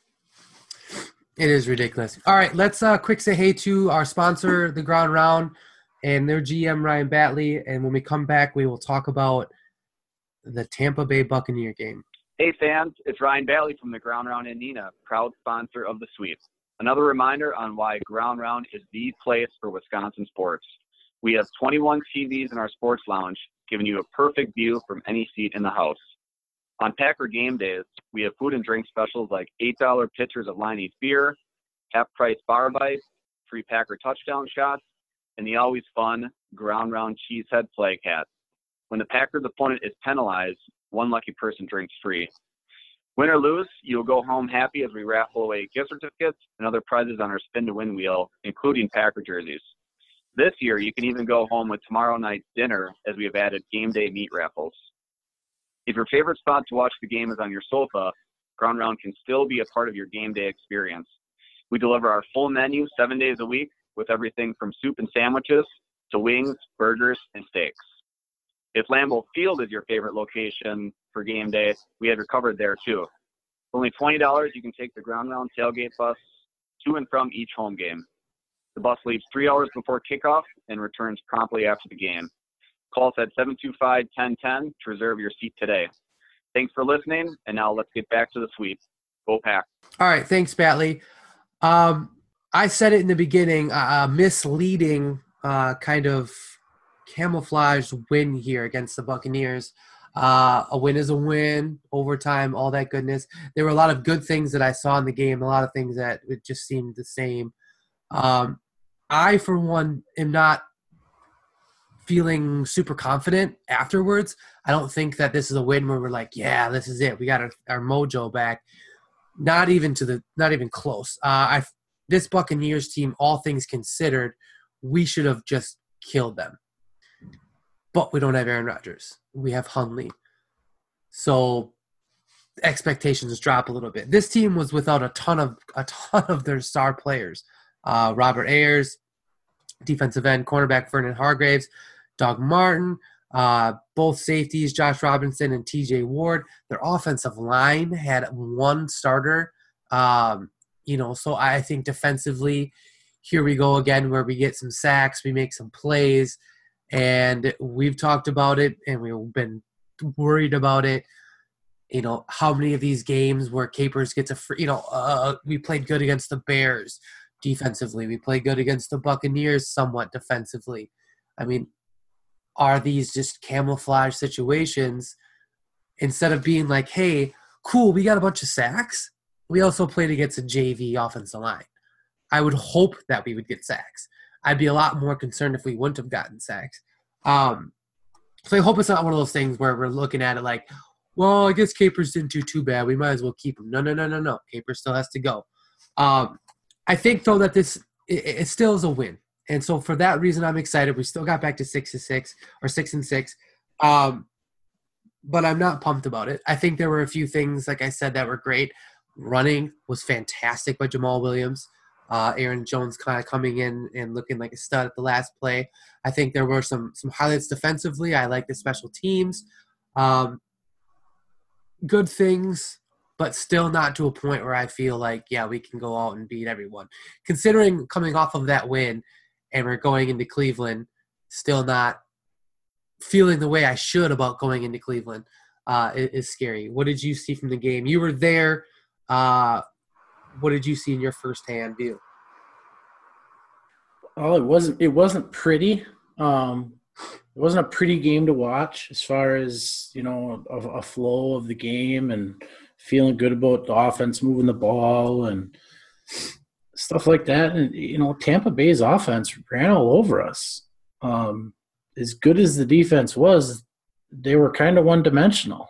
It is ridiculous. All right, let's quick say hey to our sponsor, The Ground Round, and their GM, Ryan Batley. And when we come back, we will talk about the Tampa Bay Buccaneer game. Hey, fans. It's Ryan Batley from The Ground Round in Neenah, proud sponsor of the Sweeps. Another reminder on why Ground Round is the place for Wisconsin sports. We have 21 TVs in our sports lounge, giving you a perfect view from any seat in the house. On Packer game days, we have food and drink specials like $8 pitchers of Liney's beer, half-price bar bites, free Packer touchdown shots, and the always fun Ground Round Cheesehead flag hat. When the Packers' opponent is penalized, one lucky person drinks free. Win or lose, you'll go home happy as we raffle away gift certificates and other prizes on our spin-to-win wheel, including Packer jerseys. This year, you can even go home with tomorrow night's dinner as we have added game day meat raffles. If your favorite spot to watch the game is on your sofa, Ground Round can still be a part of your game day experience. We deliver our full menu 7 days a week with everything from soup and sandwiches to wings, burgers, and steaks. If Lambeau Field is your favorite location for game day, we have you covered there too. For only $20, you can take the Ground Round tailgate bus to and from each home game. The bus leaves 3 hours before kickoff and returns promptly after the game. Call us at 725-1010 to reserve your seat today. Thanks for listening, and now let's get back to the sweep. Go Pack. All right, thanks, Batley. I said it in the beginning, misleading kind of camouflaged win here against the Buccaneers. A win is a win, overtime, all that goodness. There were a lot of good things that I saw in the game, a lot of things that it just seemed the same. I, for one, am not feeling super confident afterwards. I don't think that this is a win where we're like, yeah, this is it. We got our mojo back. Not even close. This Buccaneers team, all things considered, we should have just killed them. But we don't have Aaron Rodgers. We have Hundley. So expectations drop a little bit. This team was without a ton of their star players. Robert Ayers, defensive end, cornerback Vernon Hargraves, Doug Martin, both safeties, Josh Robinson and TJ Ward. Their offensive line had one starter So I think defensively, here we go again where we get some sacks, we make some plays, and we've talked about it and we've been worried about it. How many of these games where Capers gets we played good against the Bears defensively. We played good against the Buccaneers somewhat defensively. I mean, are these just camouflage situations instead of being like, hey, cool, we got a bunch of sacks. We also played against a JV offensive line. I would hope that we would get sacks. I'd be a lot more concerned if we wouldn't have gotten sacks. So I hope it's not one of those things where we're looking at it like, well, I guess Capers didn't do too bad. We might as well keep him. No. Capers still has to go. I think, though, that it still is a win. And so for that reason, I'm excited. We still got back to 6-6 or 6-6. But I'm not pumped about it. I think there were a few things, like I said, that were great. Running was fantastic by Jamal Williams. Aaron Jones kind of coming in and looking like a stud at the last play. I think there were some highlights defensively. I like the special teams. Good things, but still not to a point where I feel like, yeah, we can go out and beat everyone. Considering coming off of that win and we're going into Cleveland, still not feeling the way I should about going into Cleveland is scary. What did you see from the game? You were there. What did you see in your firsthand view? Oh, it wasn't pretty. It wasn't a pretty game to watch as far as, a flow of the game and feeling good about the offense moving the ball and stuff like that. And, Tampa Bay's offense ran all over us. As good as the defense was, they were kind of one-dimensional.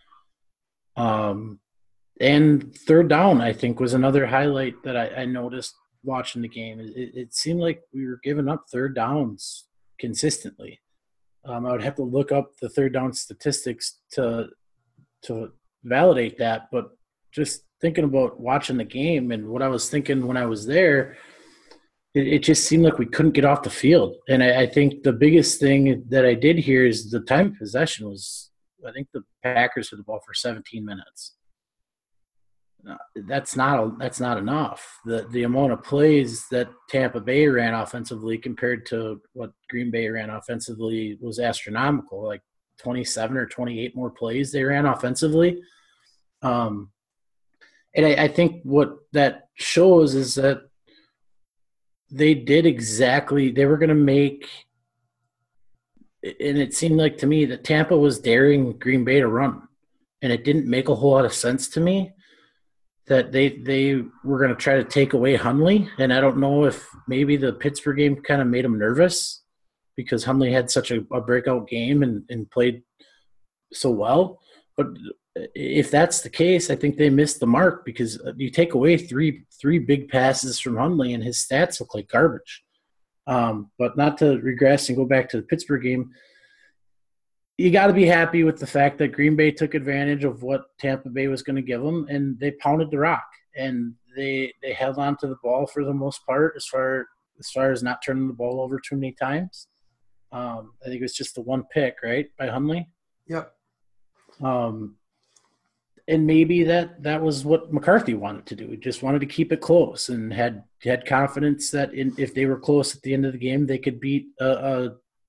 And third down, I think, was another highlight that I noticed watching the game. It seemed like we were giving up third downs consistently. I would have to look up the third down statistics to validate that, but just thinking about watching the game and what I was thinking when I was there, it just seemed like we couldn't get off the field. And I think the biggest thing that I did here is the time of possession was, I think the Packers had the ball for 17 minutes. That's not enough. The amount of plays that Tampa Bay ran offensively compared to what Green Bay ran offensively was astronomical. Like 27 or 28 more plays they ran offensively. And I think what that shows is that they did exactly – they were going to make – and it seemed like to me that Tampa was daring Green Bay to run. And it didn't make a whole lot of sense to me that they were going to try to take away Hundley. And I don't know if maybe the Pittsburgh game kind of made him nervous because Hundley had such a breakout game and played so well. But if that's the case, I think they missed the mark because you take away three big passes from Hundley and his stats look like garbage. But not to regress and go back to the Pittsburgh game, you got to be happy with the fact that Green Bay took advantage of what Tampa Bay was going to give them, and they pounded the rock. And they held on to the ball for the most part as far as not turning the ball over too many times. I think it was just the one pick, right, by Hundley? Yep. And maybe that was what McCarthy wanted to do. He just wanted to keep it close and had confidence that if they were close at the end of the game, they could beat a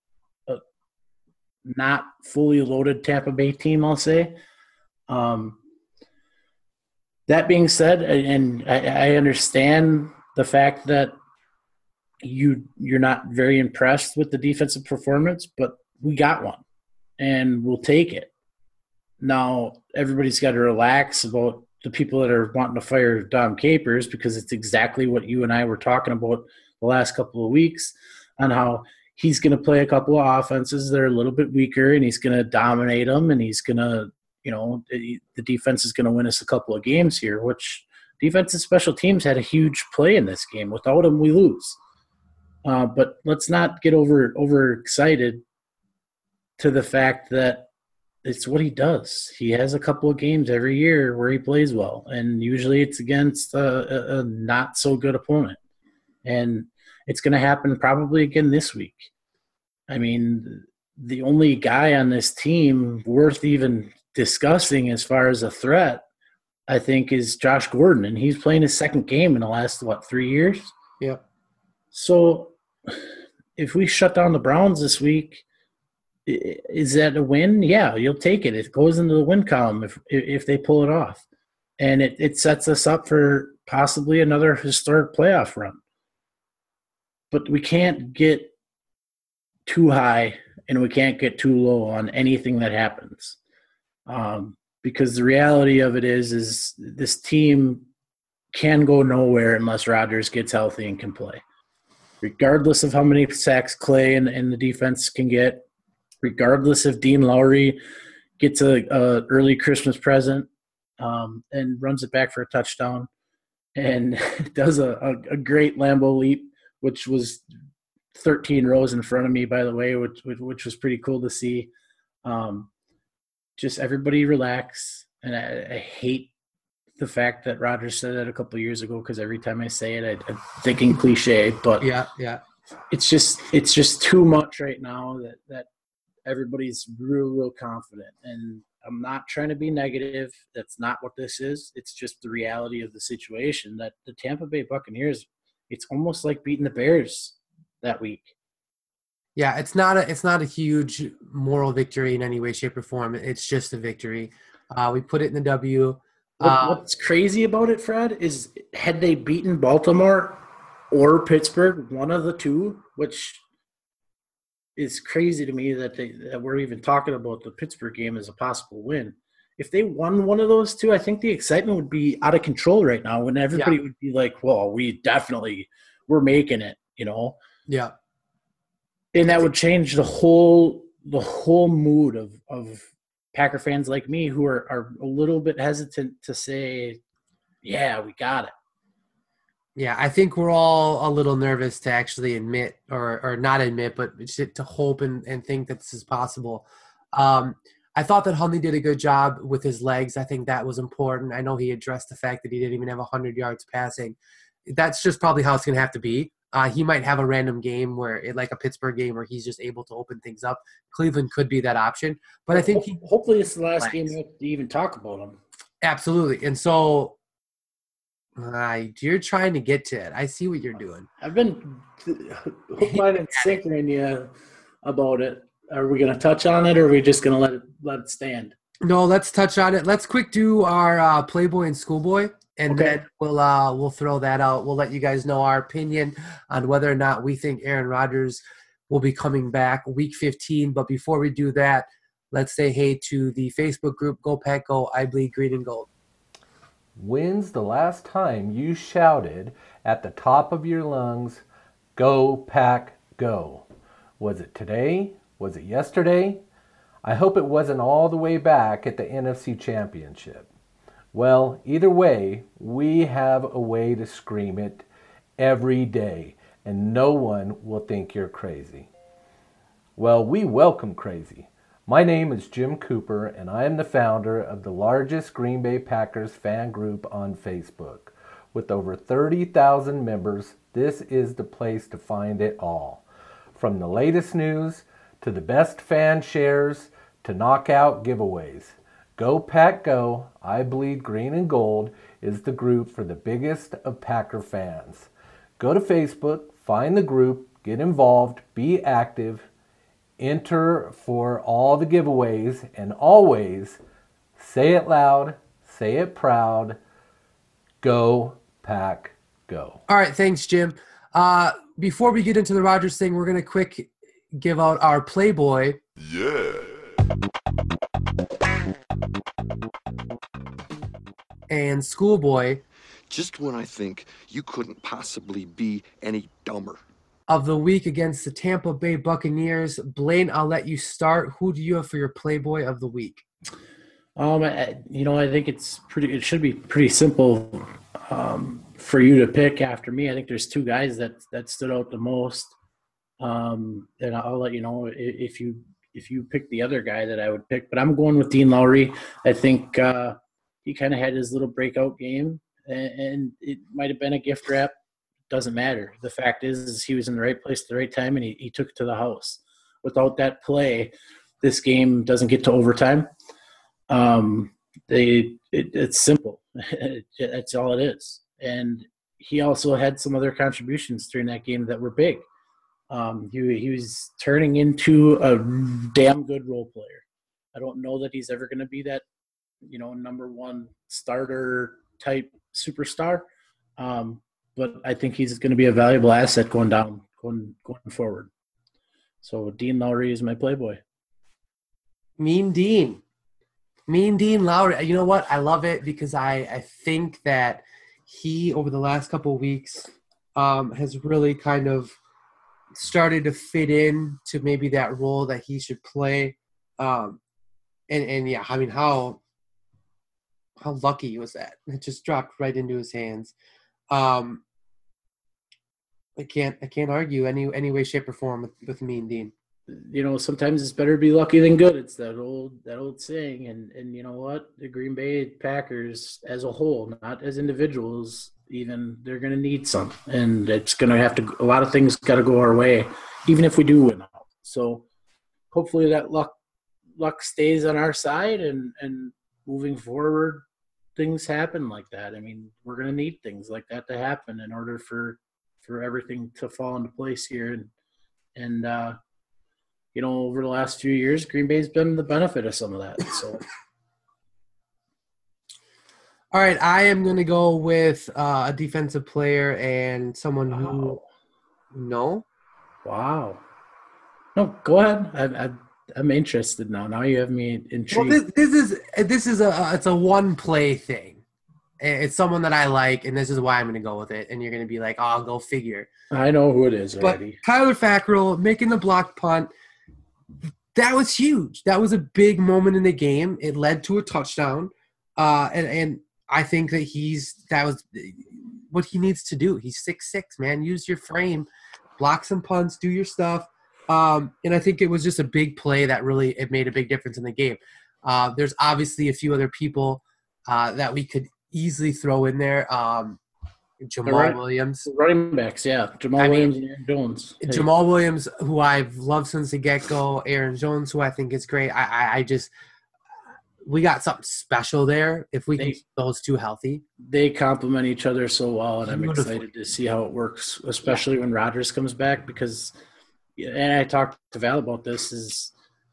not fully loaded Tampa Bay team, I'll say. That being said, and I understand the fact that you're not very impressed with the defensive performance, but we got one, and we'll take it. Now, everybody's got to relax about the people that are wanting to fire Dom Capers because it's exactly what you and I were talking about the last couple of weeks on how he's going to play a couple of offenses that are a little bit weaker, and he's going to dominate them, and he's going to, the defense is going to win us a couple of games here, which defense and special teams had a huge play in this game. Without him, we lose. But let's not get overexcited to the fact that it's what he does. He has a couple of games every year where he plays well, and usually it's against a not so good opponent. And it's going to happen probably again this week. I mean, the only guy on this team worth even discussing as far as a threat I think, is Josh Gordon, and he's playing his second game in the last, 3 years? Yep. So if we shut down the Browns this week, is that a win? Yeah, you'll take it. It goes into the win column if they pull it off. And it sets us up for possibly another historic playoff run. But we can't get too high and we can't get too low on anything that happens. Because the reality of it is this team can go nowhere unless Rodgers gets healthy and can play. Regardless of how many sacks Clay and the defense can get, regardless if Dean Lowry gets a early Christmas present and runs it back for a touchdown and does a great Lambeau leap, which was 13 rows in front of me, by the way, which was pretty cool to see. Just everybody relax. And I hate the fact that Rodgers said that a couple of years ago, because every time I say it, I'm thinking cliche. But yeah, it's just too much right now that everybody's real confident. And I'm not trying to be negative. That's not what this is. It's just the reality of the situation that the Tampa Bay Buccaneers, it's almost like beating the Bears that week. Yeah, it's not a huge moral victory in any way, shape, or form. It's just a victory. We put it in the W. What's crazy about it, Fred, is had they beaten Baltimore or Pittsburgh, one of the two, which is crazy to me that we're even talking about the Pittsburgh game as a possible win. If they won one of those two, I think the excitement would be out of control right now, when everybody would be like, well, we're making it, Yeah. And that would change the whole mood of Packer fans like me who are a little bit hesitant to say, yeah, we got it. Yeah, I think we're all a little nervous to actually admit or not admit, but to hope and think that this is possible. I thought that Hundley did a good job with his legs. I think that was important. I know he addressed the fact that he didn't even have 100 yards passing. That's just probably how it's going to have to be. He might have a random game like a Pittsburgh game, where he's just able to open things up. Cleveland could be that option. But I think hopefully it's the last game to even talk about him. Absolutely. And so you're trying to get to it. I see what you're doing. I've been hook, line, and sinkering you about it. Are we going to touch on it, or are we just going to let it stand? No, let's touch on it. Let's quick do our Playboy and Schoolboy, and then we'll throw that out. We'll let you guys know our opinion on whether or not we think Aaron Rodgers will be coming back Week 15. But before we do that, let's say hey to the Facebook group, Go Pack Go, I Bleed Green and Gold. When's the last time you shouted at the top of your lungs, Go Pack Go? Was it today? Was it yesterday? I hope it wasn't all the way back at the NFC Championship. Well, either way, we have a way to scream it every day, and no one will think you're crazy. Well, we welcome crazy. My name is Jim Cooper, and I am the founder of the largest Green Bay Packers fan group on Facebook. With over 30,000 members, this is the place to find it all. From the latest news, to the best fan shares, to knockout giveaways. Go Pack Go, I Bleed Green and Gold is the group for the biggest of Packer fans. Go to Facebook, find the group, get involved, be active, enter for all the giveaways, and always say it loud, say it proud, Go Pack Go. All right, thanks, Jim. Before we get into the Rodgers thing, we're going to quick give out our Playboy. Yeah. And Schoolboy. Just when I think you couldn't possibly be any dumber. Of the week against the Tampa Bay Buccaneers. Blaine, I'll let you start. Who do you have for your Playboy of the week? I think it should be pretty simple for you to pick after me. I think there's two guys that stood out the most. And I'll let you know if you pick the other guy that I would pick. But I'm going with Dean Lowry. I think he kind of had his little breakout game, and it might have been a gift wrap. Doesn't matter. The fact is he was in the right place at the right time, and he took it to the house. Without that play, this game doesn't get to overtime. It's simple. That's all it is. And he also had some other contributions during that game that were big. He was turning into a damn good role player. I don't know that he's ever going to be that, number one starter type superstar. But I think he's going to be a valuable asset going forward. So Dean Lowry is my playboy. Mean Dean Lowry. You know what? I love it because I think that he, over the last couple of weeks, has really kind of started to fit in to maybe that role that he should play. And yeah, I mean, how lucky was that? It just dropped right into his hands. I can't argue any way, shape, or form with Mean Dean. Sometimes it's better to be lucky than good. It's that old saying. And you know what? The Green Bay Packers as a whole, not as individuals, even, they're going to need some. And it's going to have to – a lot of things got to go our way, even if we do win out. So hopefully that luck stays on our side, and moving forward, things happen like that. I mean, we're going to need things like that to happen in order for everything to fall into place here. And over the last few years, Green Bay's been the benefit of some of that. So, all right, I am going to go with a defensive player and someone who – no? Wow. No, go ahead. I'm interested now. Now you have me intrigued. Well, this is a one play thing. It's someone that I like, and this is why I'm going to go with it. And you're going to be like, "Oh, go figure." I know who it is already. But Tyler Fackrell making the block punt, that was huge. That was a big moment in the game. It led to a touchdown, and I think that that was what he needs to do. He's 6'6", man. Use your frame, block some punts, do your stuff. And I think it was just a big play that really it made a big difference in the game. There's obviously a few other people that we could easily throw in there. Jamal Williams. Running backs, yeah. Williams and Aaron Jones. Jamal Williams, who I've loved since the get-go. Aaron Jones, who I think is great. We got something special there if we can keep those two healthy. They complement each other so well, and I'm excited to see how it works, especially when Rodgers comes back, because – and I talked to Val about this, is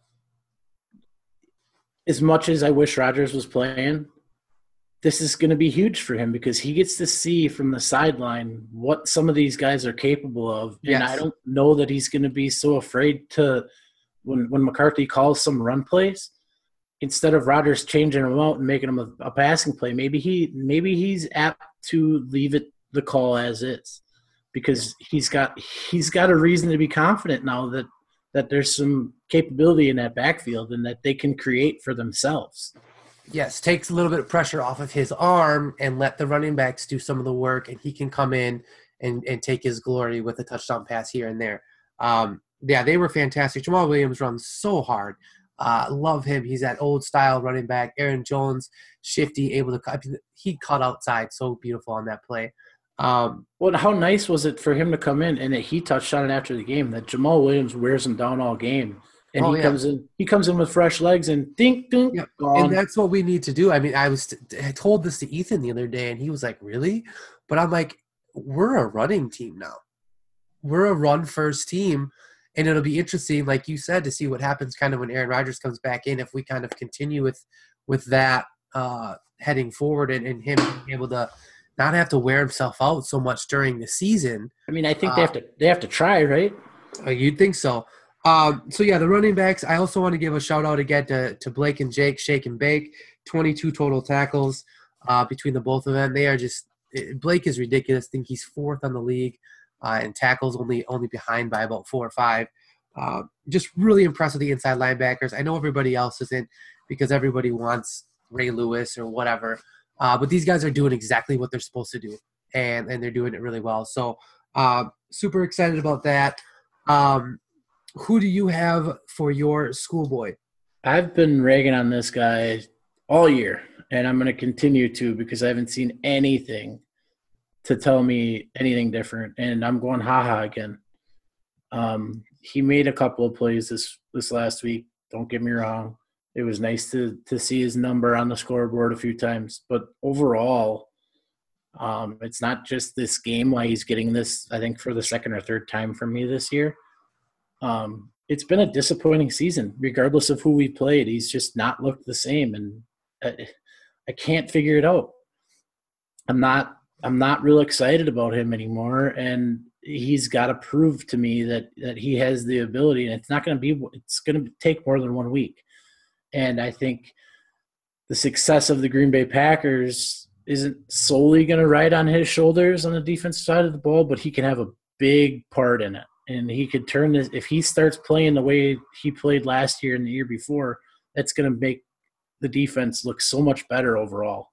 as much as I wish Rodgers was playing, this is going to be huge for him because he gets to see from the sideline what some of these guys are capable of. Yes. And I don't know that he's going to be so afraid to when McCarthy calls some run plays, instead of Rodgers changing them out and making them a passing play, maybe he's apt to leave it the call as is. Because he's got a reason to be confident now that there's some capability in that backfield and that they can create for themselves. Yes, takes a little bit of pressure off of his arm and let the running backs do some of the work, and he can come in and take his glory with a touchdown pass here and there. Yeah, they were fantastic. Jamal Williams runs so hard. Love him. He's that old style running back. Aaron Jones, shifty, able to cut. He cut outside so beautiful on that play. Well, how nice was it for him to come in and that he touched on it after the game, that Jamal Williams wears him down all game, and he comes in with fresh legs and dink, yep. Gone. And that's what we need to do. I mean, I told this to Ethan the other day, and he was like, "Really?" But I'm like, we're a running team now. We're a run first team, and it'll be interesting, like you said, to see what happens kind of when Aaron Rodgers comes back in, if we kind of continue with that heading forward and him being able to not have to wear himself out so much during the season. I mean, I think they have to try, right? You'd think so. So yeah, the running backs. I also want to give a shout out again to Blake and Jake, Shake and Bake. 22 total tackles between the both of them. They are just Blake is ridiculous. I think he's fourth on the league in tackles, only behind by about 4 or 5. Just really impressed with the inside linebackers. I know everybody else isn't because everybody wants Ray Lewis or whatever. But these guys are doing exactly what they're supposed to do, and they're doing it really well. So super excited about that. Who do you have for your schoolboy? I've been ragging on this guy all year, and I'm going to continue to because I haven't seen anything to tell me anything different, and I'm going ha-ha again. He made a couple of plays this last week, don't get me wrong, It was nice to see his number on the scoreboard a few times. But overall, it's not just this game why he's getting this, I think, for the second or third time from me this year. It's been a disappointing season, regardless of who we played. He's just not looked the same, and I can't figure it out. I'm not real excited about him anymore, and he's got to prove to me that he has the ability, and it's going to take more than 1 week. And I think the success of the Green Bay Packers isn't solely going to ride on his shoulders on the defensive side of the ball, but he can have a big part in it. And he could turn this, if he starts playing the way he played last year and the year before, that's going to make the defense look so much better overall.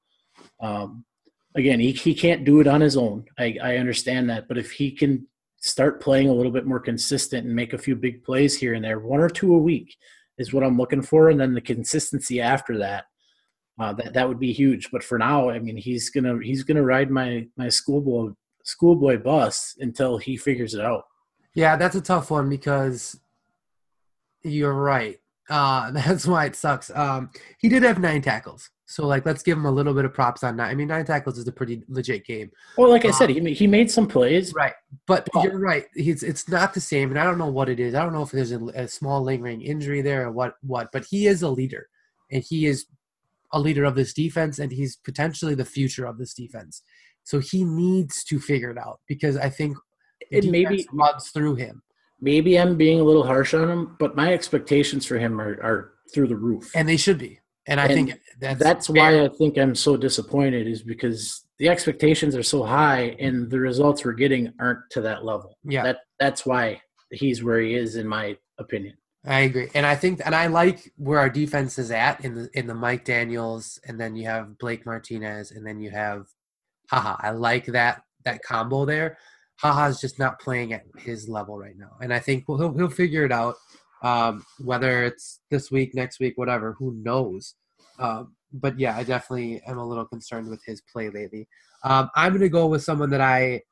Again, he can't do it on his own. I understand that. But if he can start playing a little bit more consistent and make a few big plays here and there, 1 or 2 a week is what I'm looking for. And then the consistency after that, that would be huge. But for now, I mean, he's gonna ride my schoolboy bus until he figures it out. Yeah, that's a tough one because you're right. That's why it sucks. He did have 9 tackles. So, let's give him a little bit of props on that. I mean, 9 tackles is a pretty legit game. Well, like I said, he made some plays. Right. But you're right. It's not the same, and I don't know what it is. I don't know if there's a small lingering injury there or what. But he is a leader, and he is a leader of this defense, and he's potentially the future of this defense. So he needs to figure it out because I think it maybe runs through him. Maybe I'm being a little harsh on him, but my expectations for him are through the roof. And they should be. And I think that's why I think I'm so disappointed is because the expectations are so high and the results we're getting aren't to that level. Yeah. That's why he's where he is, in my opinion. I agree. And I think, and I like where our defense is at in the Mike Daniels, and then you have Blake Martinez, and then you have Haha. I like that combo there. Haha's just not playing at his level right now. And I think he'll figure it out. Whether it's this week, next week, whatever, who knows? But yeah, I definitely am a little concerned with his play lately. I'm going to go with someone that I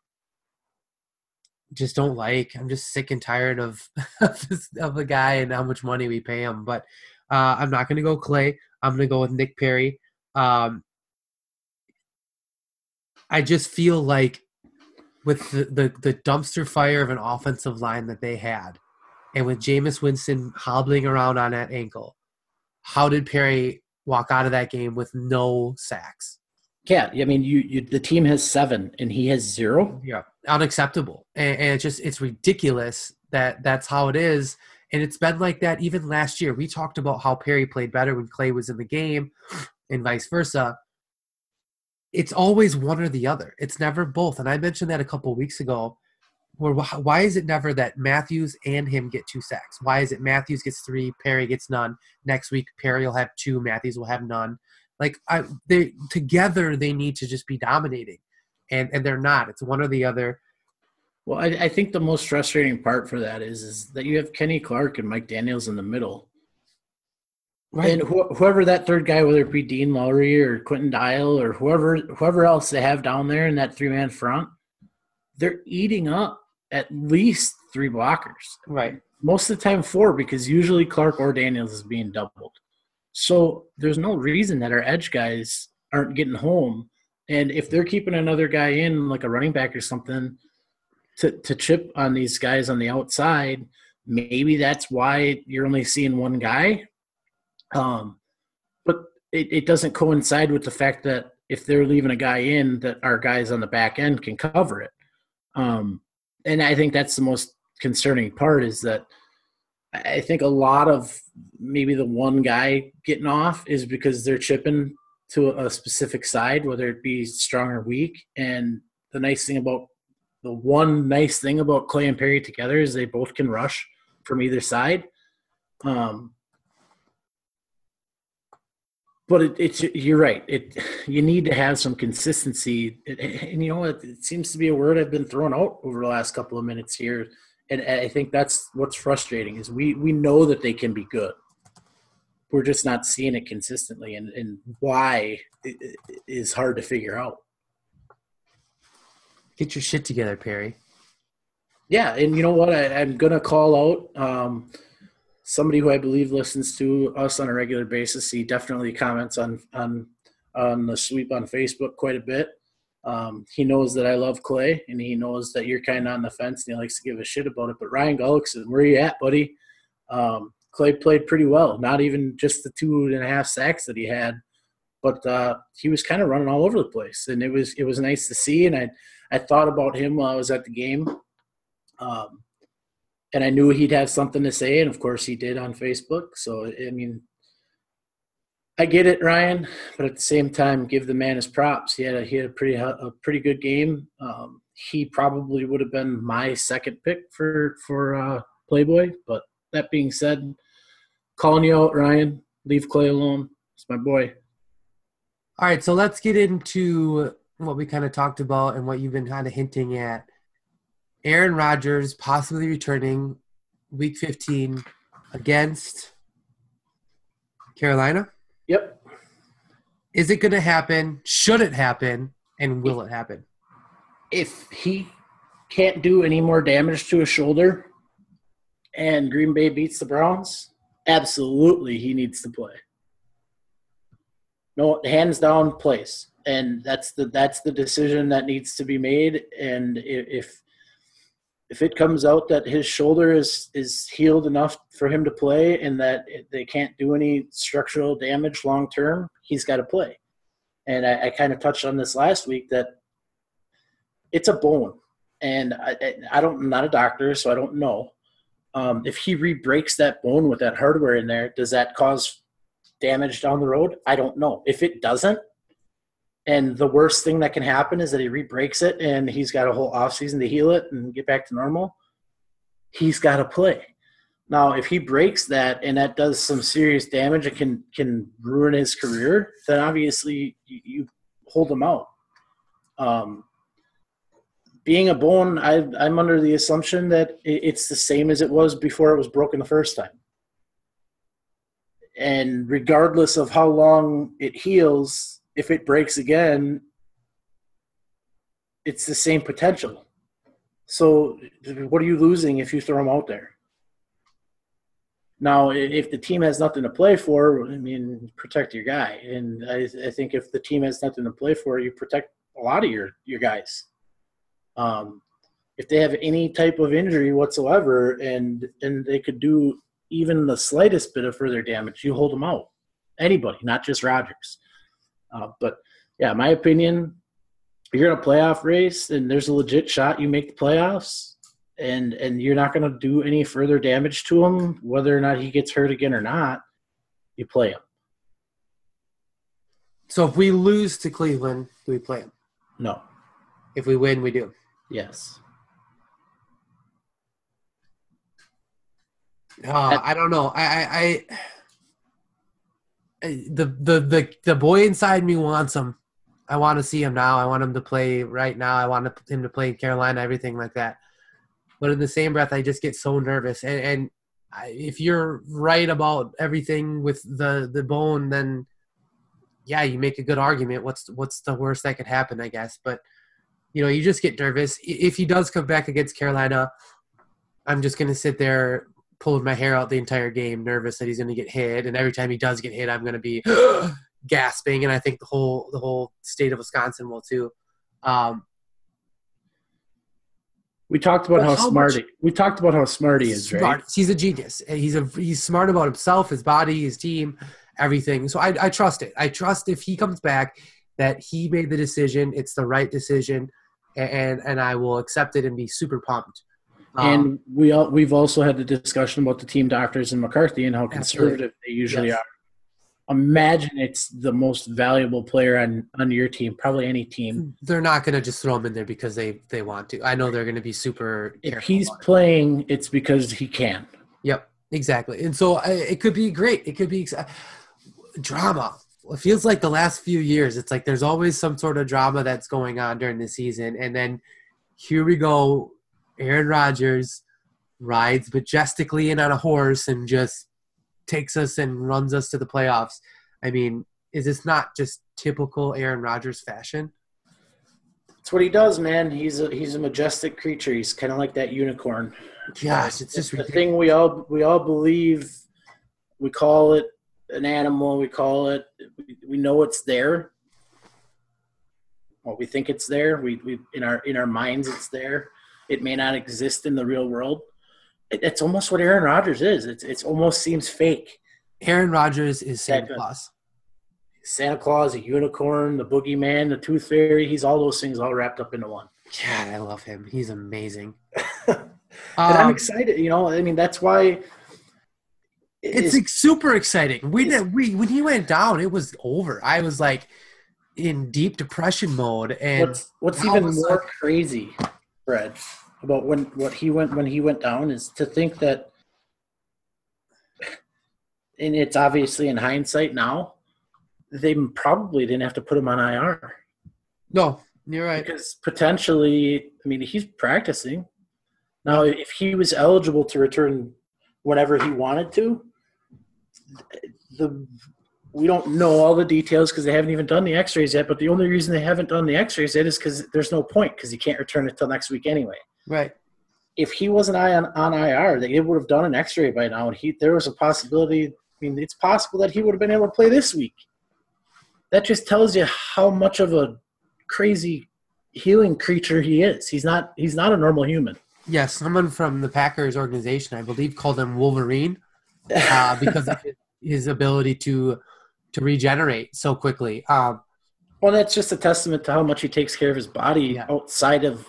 just don't like. I'm just sick and tired of the guy and how much money we pay him. But I'm not going to go Clay. I'm going to go with Nick Perry. I just feel like with the dumpster fire of an offensive line that they had, and with Jameis Winston hobbling around on that ankle, how did Perry walk out of that game with no sacks? Yeah, I mean, the team has 7 and he has 0. Yeah, unacceptable, and it's ridiculous that that's how it is. And it's been like that even last year. We talked about how Perry played better when Clay was in the game, and vice versa. It's always one or the other. It's never both. And I mentioned that a couple of weeks ago. Why is it never that Matthews and him get 2 sacks? Why is it Matthews gets 3, Perry gets none? Next week, Perry will have 2, Matthews will have none. Together they need to just be dominating, and they're not. It's one or the other. Well, I think the most frustrating part for that is that you have Kenny Clark and Mike Daniels in the middle. Right. And whoever that third guy, whether it be Dean Lowry or Quentin Dial or whoever else they have down there in that 3-man front, they're eating up at least 3 blockers. Right. Most of the time 4, because usually Clark or Daniels is being doubled. So there's no reason that our edge guys aren't getting home. And if they're keeping another guy in, like a running back or something, to chip on these guys on the outside, maybe that's why you're only seeing one guy. But it doesn't coincide with the fact that if they're leaving a guy in, that our guys on the back end can cover it. And I think that's the most concerning part, is that I think a lot of maybe the one guy getting off is because they're chipping to a specific side, whether it be strong or weak. And the one nice thing about Clay and Perry together is they both can rush from either side. But you're right. You need to have some consistency. And you know what? It seems to be a word I've been throwing out over the last couple of minutes here. And I think that's what's frustrating, is we know that they can be good. We're just not seeing it consistently. And why is hard to figure out. Get your shit together, Perry. Yeah, and you know what? I'm going to call out somebody who I believe listens to us on a regular basis. He definitely comments on the sweep on Facebook quite a bit. He knows that I love Clay, and he knows that you're kind of on the fence, and he likes to give a shit about it. But Ryan Gullickson, where you at, buddy? Clay played pretty well, not even just the 2.5 sacks that he had, but he was kind of running all over the place, and it was nice to see. And I thought about him while I was at the game, and I knew he'd have something to say, and of course he did on Facebook. So I mean, I get it, Ryan, but at the same time, give the man his props. He had a pretty good game. He probably would have been my second pick for Playboy, but that being said, calling you out, Ryan. Leave Clay alone. It's my boy. All right, so let's get into what we kind of talked about and what you've been kind of hinting at. Aaron Rodgers possibly returning Week 15 against Carolina. Yep. Is it going to happen? Should it happen? And will it happen? If he can't do any more damage to his shoulder and Green Bay beats the Browns, absolutely he needs to play. No, hands down, plays. And that's the decision that needs to be made. And if it comes out that his shoulder is healed enough for him to play and that they can't do any structural damage long term, he's got to play. And I kind of touched on this last week that it's a bone. And I'm not a doctor, so I don't know. If he re-breaks that bone with that hardware in there, does that cause damage down the road? I don't know. If it doesn't, and the worst thing that can happen is that he re-breaks it and he's got a whole offseason to heal it and get back to normal, he's got to play. Now, if he breaks that and that does some serious damage and can ruin his career, then obviously you hold him out. Being a bone, I'm under the assumption that it's the same as it was before it was broken the first time. And regardless of how long it heals, if it breaks again, it's the same potential. So what are you losing if you throw him out there? Now, if the team has nothing to play for, I mean, protect your guy. And I think if the team has nothing to play for, you protect a lot of your guys. If they have any type of injury whatsoever and they could do even the slightest bit of further damage, you hold them out. Anybody, not just Rodgers. But, yeah, my opinion, you're in a playoff race and there's a legit shot you make the playoffs and you're not going to do any further damage to him, whether or not he gets hurt again or not, you play him. So if we lose to Cleveland, do we play him? No. If we win, we do. Yes. I don't know. The boy inside me wants him. I want to see him now. I want him to play right now. I want him to play in Carolina, everything like that. But in the same breath, I just get so nervous. And if you're right about everything with the bone, then yeah, you make a good argument. What's the worst that could happen, I guess. But you just get nervous. If he does come back against Carolina, I'm just going to sit there pulling my hair out the entire game, nervous that he's going to get hit. And every time he does get hit, I'm going to be gasping. And I think the whole state of Wisconsin will too. We talked about how smart he is, right? He's a genius. He's smart about himself, his body, his team, everything. So I trust it. I trust if he comes back that he made the decision. It's the right decision, and I will accept it and be super pumped. And we've also had the discussion about the team doctors and McCarthy and how conservative they usually are. Imagine it's the most valuable player on your team, probably any team. They're not going to just throw him in there because they want to. I know they're going to be super If he's playing, it's because he can. Yep, exactly. And so it could be great. It could be drama. It feels like the last few years, it's like there's always some sort of drama that's going on during the season. And then here we go. Aaron Rodgers rides majestically in on a horse and just takes us and runs us to the playoffs. I mean, is this not just typical Aaron Rodgers fashion? That's what he does, man. He's a majestic creature. He's kind of like that unicorn. Gosh, it's just the thing we all believe we call it an animal. We call it. We know it's there. Well, we think it's there. We in our minds it's there. It may not exist in the real world. It's almost what Aaron Rodgers is. It's almost seems fake. Aaron Rodgers is Santa Claus. Santa Claus, a unicorn, the boogeyman, the tooth fairy. He's all those things all wrapped up into one. God, I love him. He's amazing. And I'm excited. I mean, that's why it's like super exciting. When he went down, it was over. I was like in deep depression mode. And what's even more crazy, Fred, about when he went down is to think that, and it's obviously in hindsight now, they probably didn't have to put him on IR. No, you're right. Because potentially, I mean, he's practicing. Now, if he was eligible to return whenever he wanted to, we don't know all the details because they haven't even done the x-rays yet, but the only reason they haven't done the x-rays yet is because there's no point because he can't return it till next week anyway. Right. If he wasn't on IR, they would have done an x-ray by now, and there was a possibility. I mean, it's possible that he would have been able to play this week. That just tells you how much of a crazy healing creature he is. He's not a normal human. Yeah, someone from the Packers organization, I believe, called him Wolverine because of his ability to regenerate so quickly. Well, that's just a testament to how much he takes care of his body outside of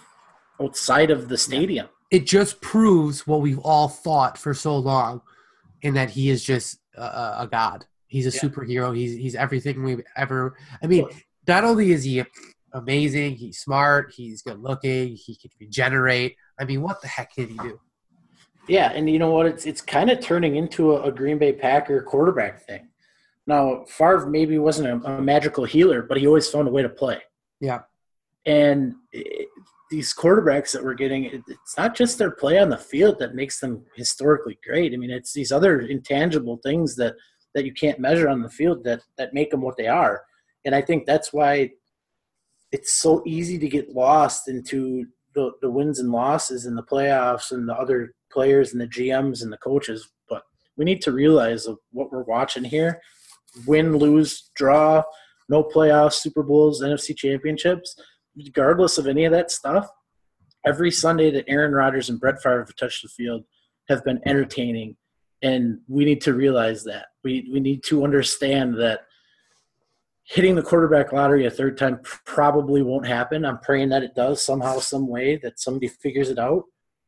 the stadium. It just proves what we've all thought for so long, in that he is just a god. He's a superhero. He's everything we've ever. I mean, not only is he amazing, he's smart, he's good looking, he can regenerate. I mean, what the heck can he do? Yeah, and you know what? It's kind of turning into a Green Bay Packer quarterback thing. Now, Favre maybe wasn't a magical healer, but he always found a way to play. Yeah. And these quarterbacks that we're getting, it's not just their play on the field that makes them historically great. I mean, it's these other intangible things that you can't measure on the field that make them what they are. And I think that's why it's so easy to get lost into the wins and losses in the playoffs and the other players and the GMs and the coaches. But we need to realize what we're watching here. Win, lose, draw, no playoffs, Super Bowls, NFC championships, regardless of any of that stuff, every Sunday that Aaron Rodgers and Brett Favre have touched the field have been entertaining, and we need to realize that. We need to understand that hitting the quarterback lottery a third time probably won't happen. I'm praying that it does somehow, some way, that somebody figures it out.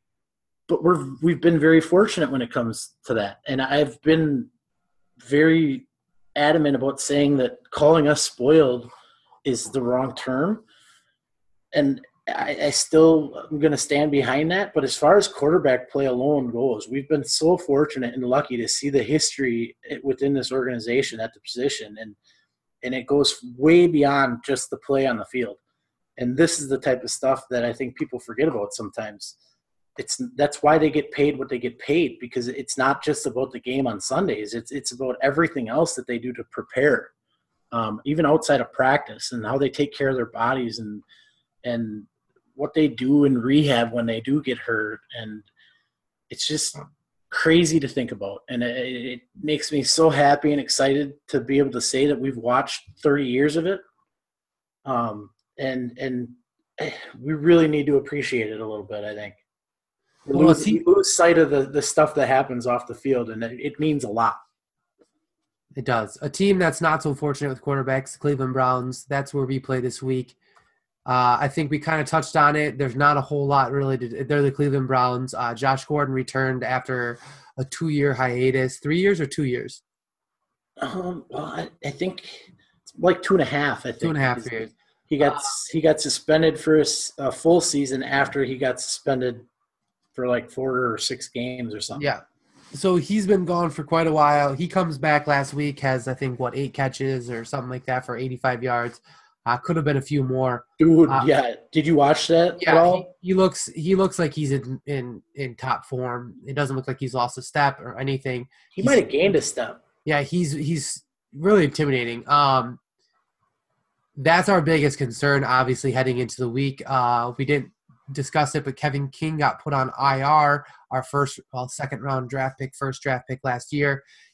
But we've been very fortunate when it comes to that, and I've been very adamant about saying that calling us spoiled is the wrong term. And I still am going to stand behind that. But as far as quarterback play alone goes, we've been so fortunate and lucky to see the history within this organization at the position. And it goes way beyond just the play on the field. And this is the type of stuff that I think people forget about sometimes. That's why they get paid what they get paid, because it's not just about the game on Sundays. It's about everything else that they do to prepare, even outside of practice, and how they take care of their bodies and what they do in rehab when they do get hurt. And it's just crazy to think about. And it makes me so happy and excited to be able to say that we've watched 30 years of it. And we really need to appreciate it a little bit, I think. We lose sight of the stuff that happens off the field, and it means a lot. It does. A team that's not so fortunate with quarterbacks, Cleveland Browns, that's where we play this week. I think we kind of touched on it. There's not a whole lot really. They're the Cleveland Browns. Josh Gordon returned after a 2-year hiatus. 3 years or 2 years? Well, I think it's like 2.5. I think 2.5 years. He got suspended for a full season after he got suspended for like 4 or 6 games or something. Yeah. So he's been gone for quite a while. He comes back last week, has, I think, 8 catches or something like that for 85 yards. Could have been a few more. Dude, yeah. Did you watch that at all? He looks like he's in top form. It doesn't look like he's lost a step or anything. He might have gained a step. Yeah, he's really intimidating. That's our biggest concern, obviously, heading into the week. We didn't discuss it, but Kevin King got put on IR, our second-round draft pick, first draft pick last year.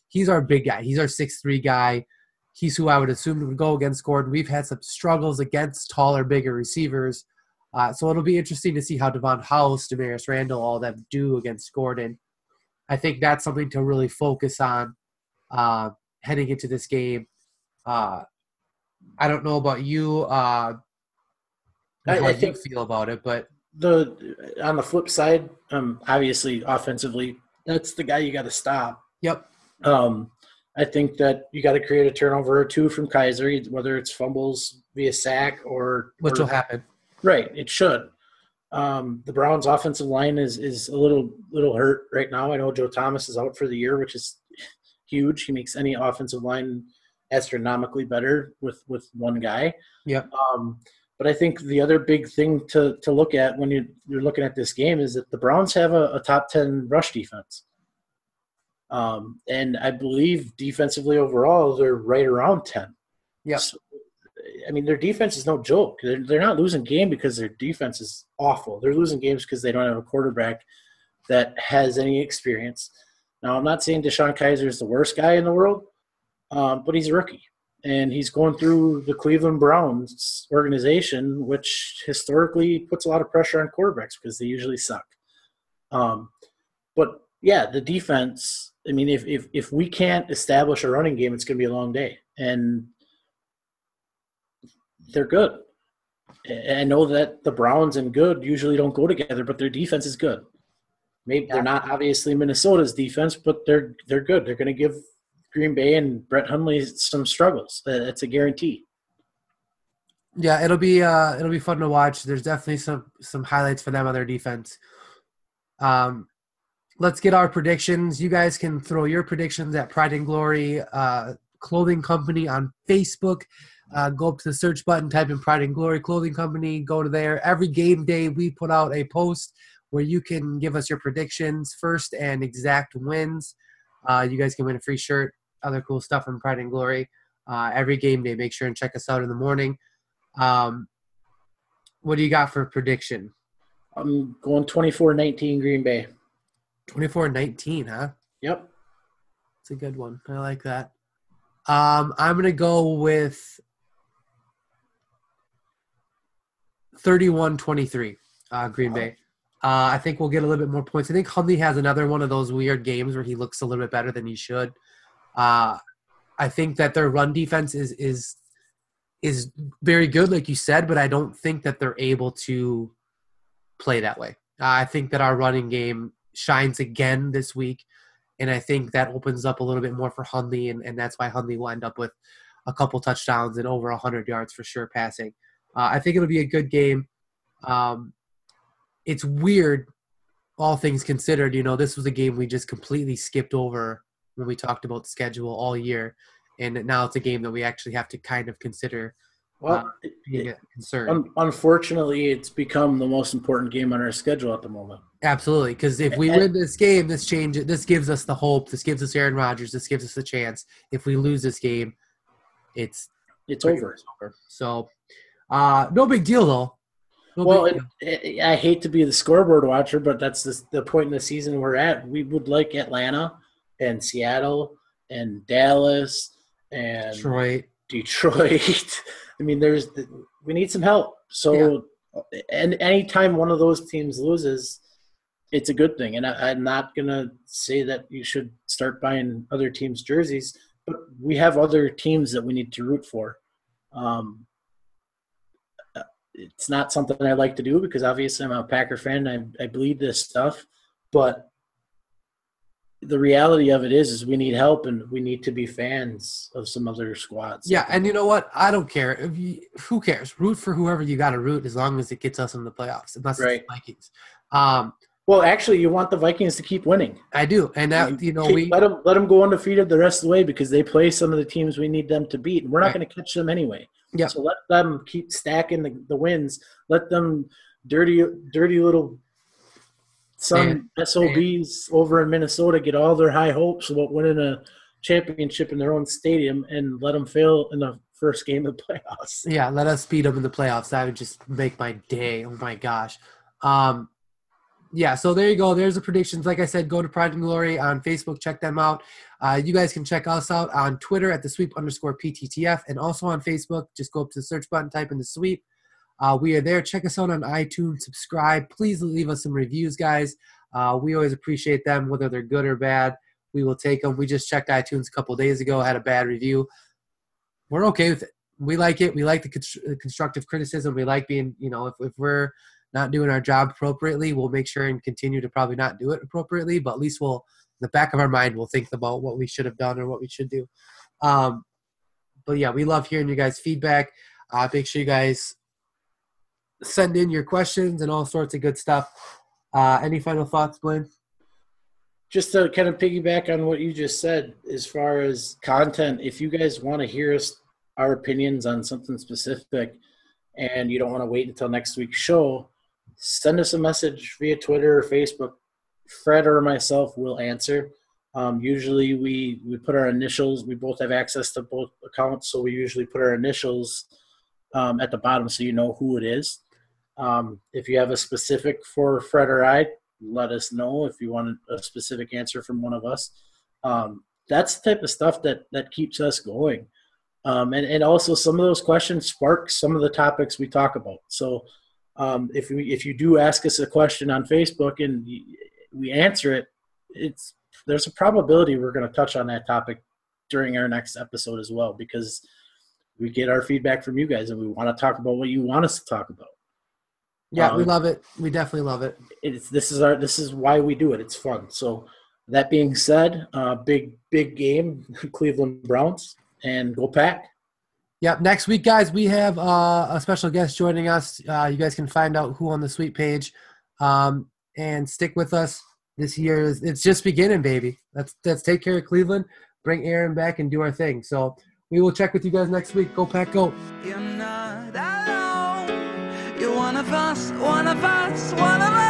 he's our big guy. He's our 6'3" guy. He's who I would assume would go against Gordon. We've had some struggles against taller, bigger receivers. So it'll be interesting to see how Devon House, Damaris Randall, all them do against Gordon. I think that's something to really focus on heading into this game. I don't know about you. How I you feel about it, but on the flip side, obviously offensively, that's the guy you got to stop. Yep. I think that you got to create a turnover or two from Kaiser, whether it's fumbles via sack which will happen. Right, it should. The Browns' offensive line is a little hurt right now. I know Joe Thomas is out for the year, which is huge. He makes any offensive line astronomically better with one guy. Yep. But I think the other big thing to look at when you're looking at this game is that the Browns have a top 10 rush defense. And I believe defensively overall, they're right around 10. Yeah. So, I mean, their defense is no joke. They're not losing game because their defense is awful. They're losing games because they don't have a quarterback that has any experience. Now, I'm not saying Deshaun Kaiser is the worst guy in the world, but he's a rookie. And he's going through the Cleveland Browns organization, which historically puts a lot of pressure on quarterbacks because they usually suck. But, yeah, the defense – I mean, if we can't establish a running game, it's going to be a long day. And they're good. I know that the Browns and good usually don't go together, but their defense is good. Maybe they're not obviously Minnesota's defense, but they're good. They're going to give Green Bay and Brett Hundley some struggles. That's a guarantee. Yeah, it'll be fun to watch. There's definitely some highlights for them on their defense. Let's get our predictions. You guys can throw your predictions at Pride and Glory Clothing Company on Facebook. Go up to the search button, type in Pride and Glory Clothing Company, go to there. Every game day we put out a post where you can give us your predictions, first and exact wins. You guys can win a free shirt, other cool stuff from Pride and Glory. Every game day, make sure and check us out in the morning. What do you got for prediction? I'm going 24-19 Green Bay. 24-19, huh? Yep. It's a good one. I like that. I'm going to go with 31-23, Green Bay. I think we'll get a little bit more points. I think Hundley has another one of those weird games where he looks a little bit better than he should. I think that their run defense is very good, like you said, but I don't think that they're able to play that way. I think that our running game shines again this week, and I think that opens up a little bit more for Hundley, and that's why Hundley will end up with a couple touchdowns and over 100 yards for sure passing. I think it'll be a good game. It's weird, all things considered. You know, this was a game we just completely skipped over when we talked about the schedule all year, and now it's a game that we actually have to kind of consider being a concern. Unfortunately, it's become the most important game on our schedule at the moment. Absolutely, because if we win this game, this gives us the hope. This gives us Aaron Rodgers. This gives us a chance. If we lose this game, it's over. So, no big deal though. I hate to be the scoreboard watcher, but that's the point in the season we're at. We would like Atlanta and Seattle and Dallas and Detroit. I mean, we need some help. So, and anytime one of those teams loses, it's a good thing. And I'm not going to say that you should start buying other teams' jerseys, but we have other teams that we need to root for. It's not something I like to do because obviously I'm a Packer fan. I bleed this stuff, but the reality of it is we need help and we need to be fans of some other squads. Yeah, and you know what? I don't care. Who cares? Root for whoever you got to root as long as it gets us in the playoffs, unless it's the Vikings. Well, actually, you want the Vikings to keep winning. I do, and that let them go undefeated the rest of the way because they play some of the teams we need them to beat, and we're not going to catch them anyway. Yeah. So let them keep stacking the wins. Let them dirty little SOBs over in Minnesota get all their high hopes about winning a championship in their own stadium and let them fail in the first game of the playoffs. Yeah, let us beat them in the playoffs. That would just make my day. Oh my gosh. Yeah, so there you go. There's the predictions. Like I said, go to Pride and Glory on Facebook. Check them out. You guys can check us out on Twitter at @thesweep_PTTF, and also on Facebook. Just go up to the search button, type in The Sweep. We are there. Check us out on iTunes. Subscribe. Please leave us some reviews, guys. We always appreciate them, whether they're good or bad. We will take them. We just checked iTunes a couple days ago, had a bad review. We're okay with it. We like it. We like the constructive criticism. We like being, if we're not doing our job appropriately, we'll make sure and continue to probably not do it appropriately, but at least in the back of our mind, we'll think about what we should have done or what we should do. But yeah, we love hearing you guys' feedback. Make sure you guys send in your questions and all sorts of good stuff. Any final thoughts, Blaine? Just to kind of piggyback on what you just said, as far as content, if you guys want to hear our opinions on something specific and you don't want to wait until next week's show, send us a message via Twitter or Facebook. Fred or myself will answer. Usually we put our initials. We both have access to both accounts, so we usually put our initials at the bottom so you know who it is. If you have a specific for Fred or I, let us know if you want a specific answer from one of us. That's the type of stuff that keeps us going. And also some of those questions spark some of the topics we talk about. So if you do ask us a question on Facebook and we answer it, there's a probability we're going to touch on that topic during our next episode as well, because we get our feedback from you guys and we want to talk about what you want us to talk about. Yeah, we love it. We definitely love it. This is why we do it. It's fun. So that being said, big game, Cleveland Browns, and go Pack. Yep. Next week, guys, we have a special guest joining us. You guys can find out who on the Sweep page, and stick with us. This year it's just beginning, baby. Let's take care of Cleveland, bring Aaron back, and do our thing. So we will check with you guys next week. Go Pack, go. You're not alone. You're one of us, one of us, one of us.